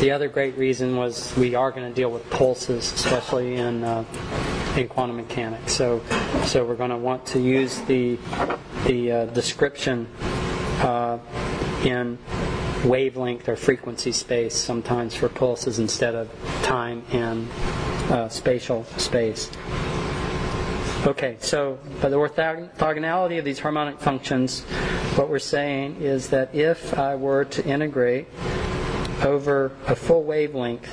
the other great reason was we are going to deal with pulses, especially in uh, in quantum mechanics. So, so we're going to want to use the the uh, description uh, in wavelength or frequency space sometimes for pulses instead of time and uh, spatial space. Okay, so by the orthogonality of these harmonic functions, what we're saying is that if I were to integrate over a full wavelength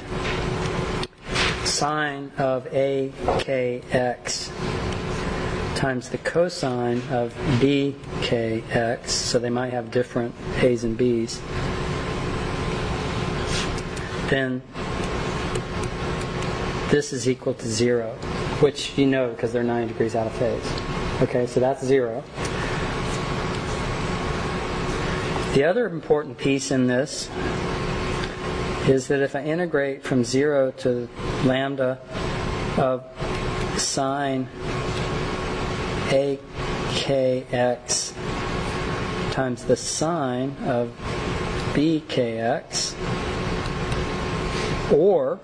sine of a k x times the cosine of b k x, so they might have different a's and b's, then this is equal to zero, which you know because they're ninety degrees out of phase. Okay, so that's zero. The other important piece in this is that if I integrate from zero to lambda of sine a k x times the sine of b k x, or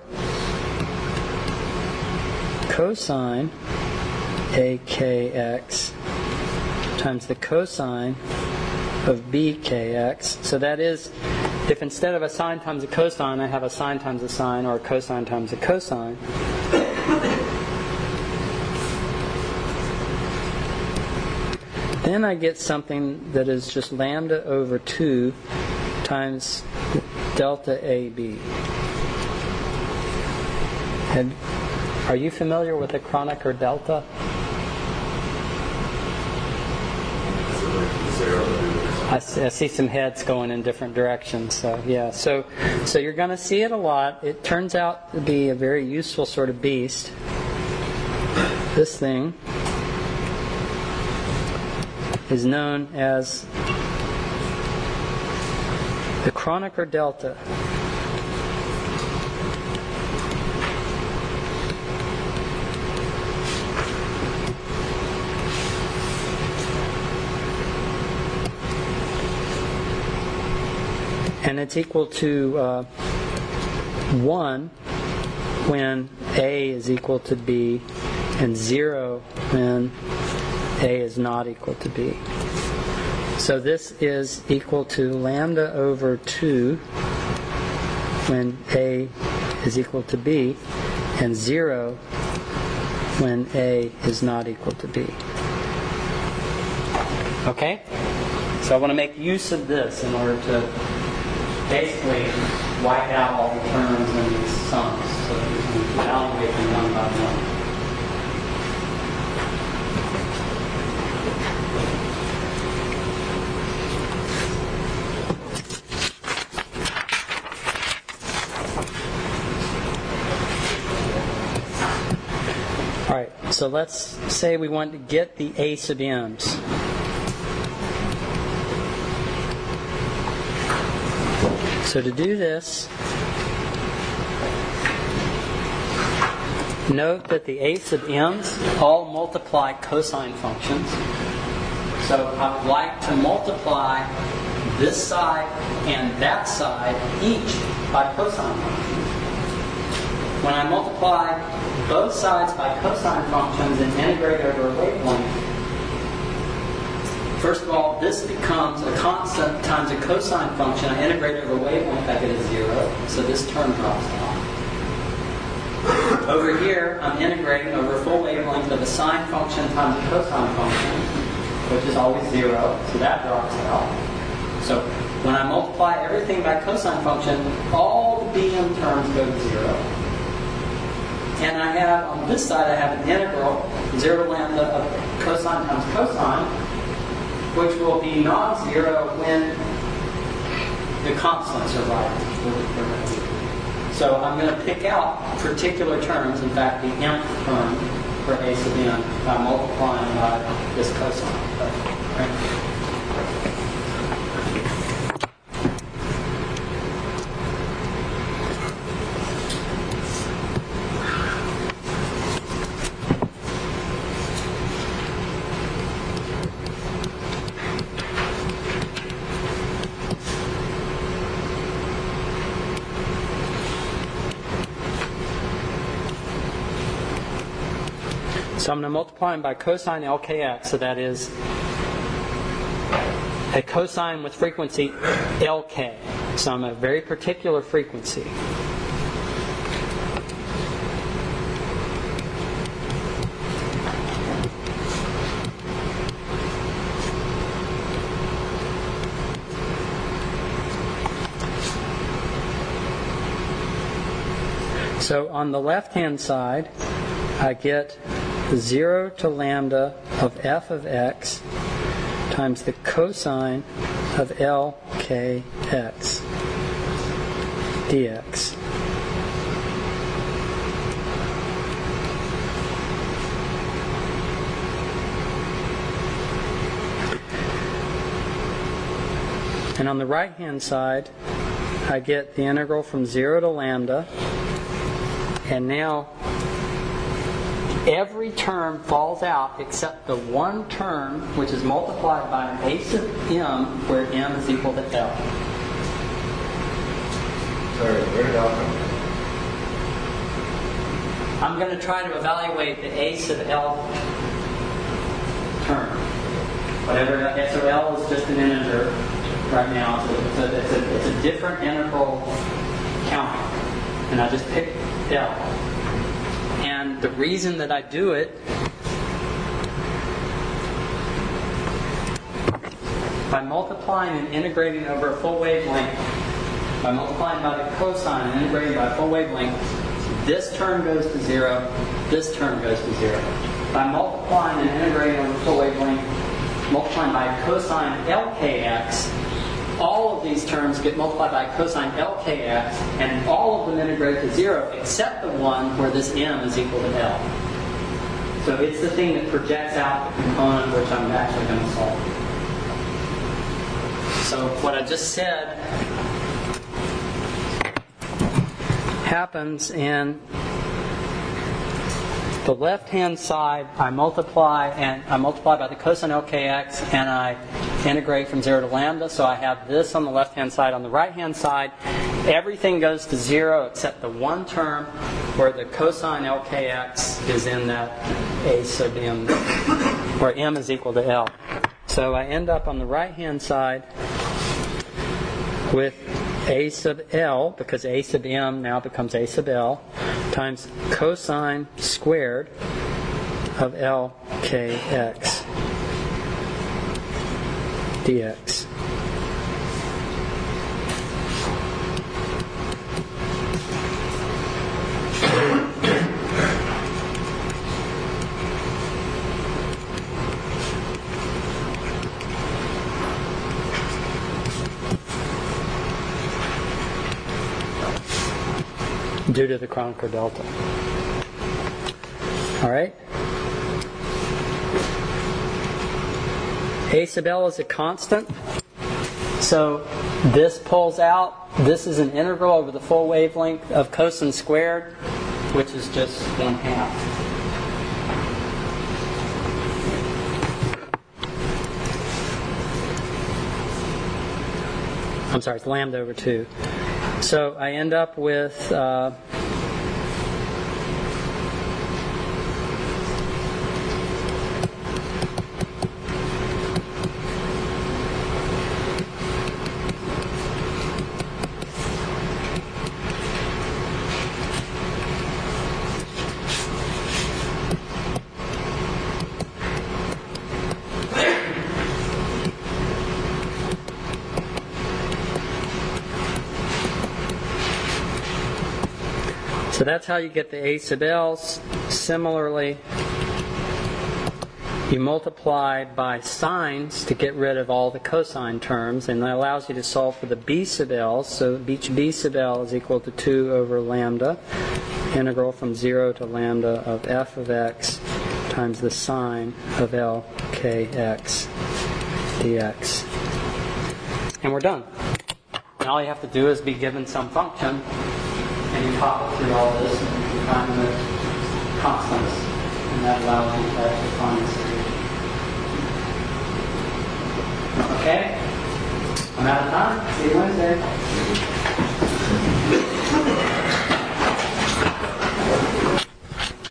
cosine a k x times the cosine of b k x. So that is, if instead of a sine times a cosine, I have a sine times a sine or a cosine times a cosine, then I get something that is just lambda over two times delta A B. And are you familiar with the Kronecker delta? I see, I see some heads going in different directions. So yeah, so so you're going to see it a lot. It turns out to be a very useful sort of beast. This thing is known as the Kronecker delta. And it's equal to uh, one when A is equal to B, and zero when A is not equal to B. So this is equal to lambda over two when A is equal to B, and zero when A is not equal to B. Okay? So I want to make use of this in order to basically wipe out all the terms and these sums so that we can evaluate them one by one. All right, so let's say we want to get the A sub m's. So to do this, note that the A sub m's all multiply cosine functions. So I would like to multiply this side and that side each by cosine functions. When I multiply both sides by cosine functions and integrate over a wavelength, first of all, this becomes a constant times a cosine function. I integrate over wavelength, I get a zero, so this term drops off. Over here, I'm integrating over full wavelength of a sine function times a cosine function, which is always zero, so that drops out. So when I multiply everything by cosine function, all the B M terms go to zero. And I have, on this side, I have an integral, zero lambda of cosine times cosine, which will be non-zero when the constants are right. So I'm going to pick out particular terms, in fact, the nth term for A sub n by multiplying by this cosine. Right? So I'm going to multiply them by cosine L K X, so that is a cosine with frequency L K. So I'm at a very particular frequency. So on the left-hand side, I get zero to lambda of f of x times the cosine of L K X dx. And on the right-hand side, I get the integral from zero to lambda. And now every term falls out except the one term which is multiplied by an a sub m where m is equal to L. Sorry, where did L come from? I'm going to try to evaluate the a sub L term. Whatever, so L is just an integer right now. So it's a, it's a, it's a different integral counting. And I just picked L. And the reason that I do it by multiplying and integrating over a full wavelength, by multiplying by the cosine and integrating by a full wavelength, this term goes to zero, this term goes to zero. By multiplying and integrating over a full wavelength, multiplying by cosine L K X, all of these terms get multiplied by cosine L K X, and all of them integrate to zero except the one where this m is equal to L. So it's the thing that projects out the component which I'm actually going to solve. So what I just said happens in the left-hand side. I multiply and I multiply by the cosine L K X, and I integrate from zero to lambda. So I have this on the left-hand side. On the right-hand side, everything goes to zero except the one term where the cosine L K X is in that a sub m, where m is equal to L. So I end up on the right-hand side with a sub L, because a sub m now becomes a sub L, times cosine squared of L K X dx. Due to the Kronecker delta. All right. A sub L is a constant. So this pulls out. This is an integral over the full wavelength of cosine squared, which is just one half. I'm sorry, it's lambda over two. So I end up with uh, so that's how you get the a sub L's. Similarly, you multiply by sines to get rid of all the cosine terms, and that allows you to solve for the b sub L. So each b sub L is equal to two over lambda, integral from zero to lambda of f of x times the sine of L K X dx. And we're done. And all you have to do is be given some function, and you toggle through all this and you find the constants, and that allows you to actually find the solution. Okay? I'm out of time. See you Wednesday.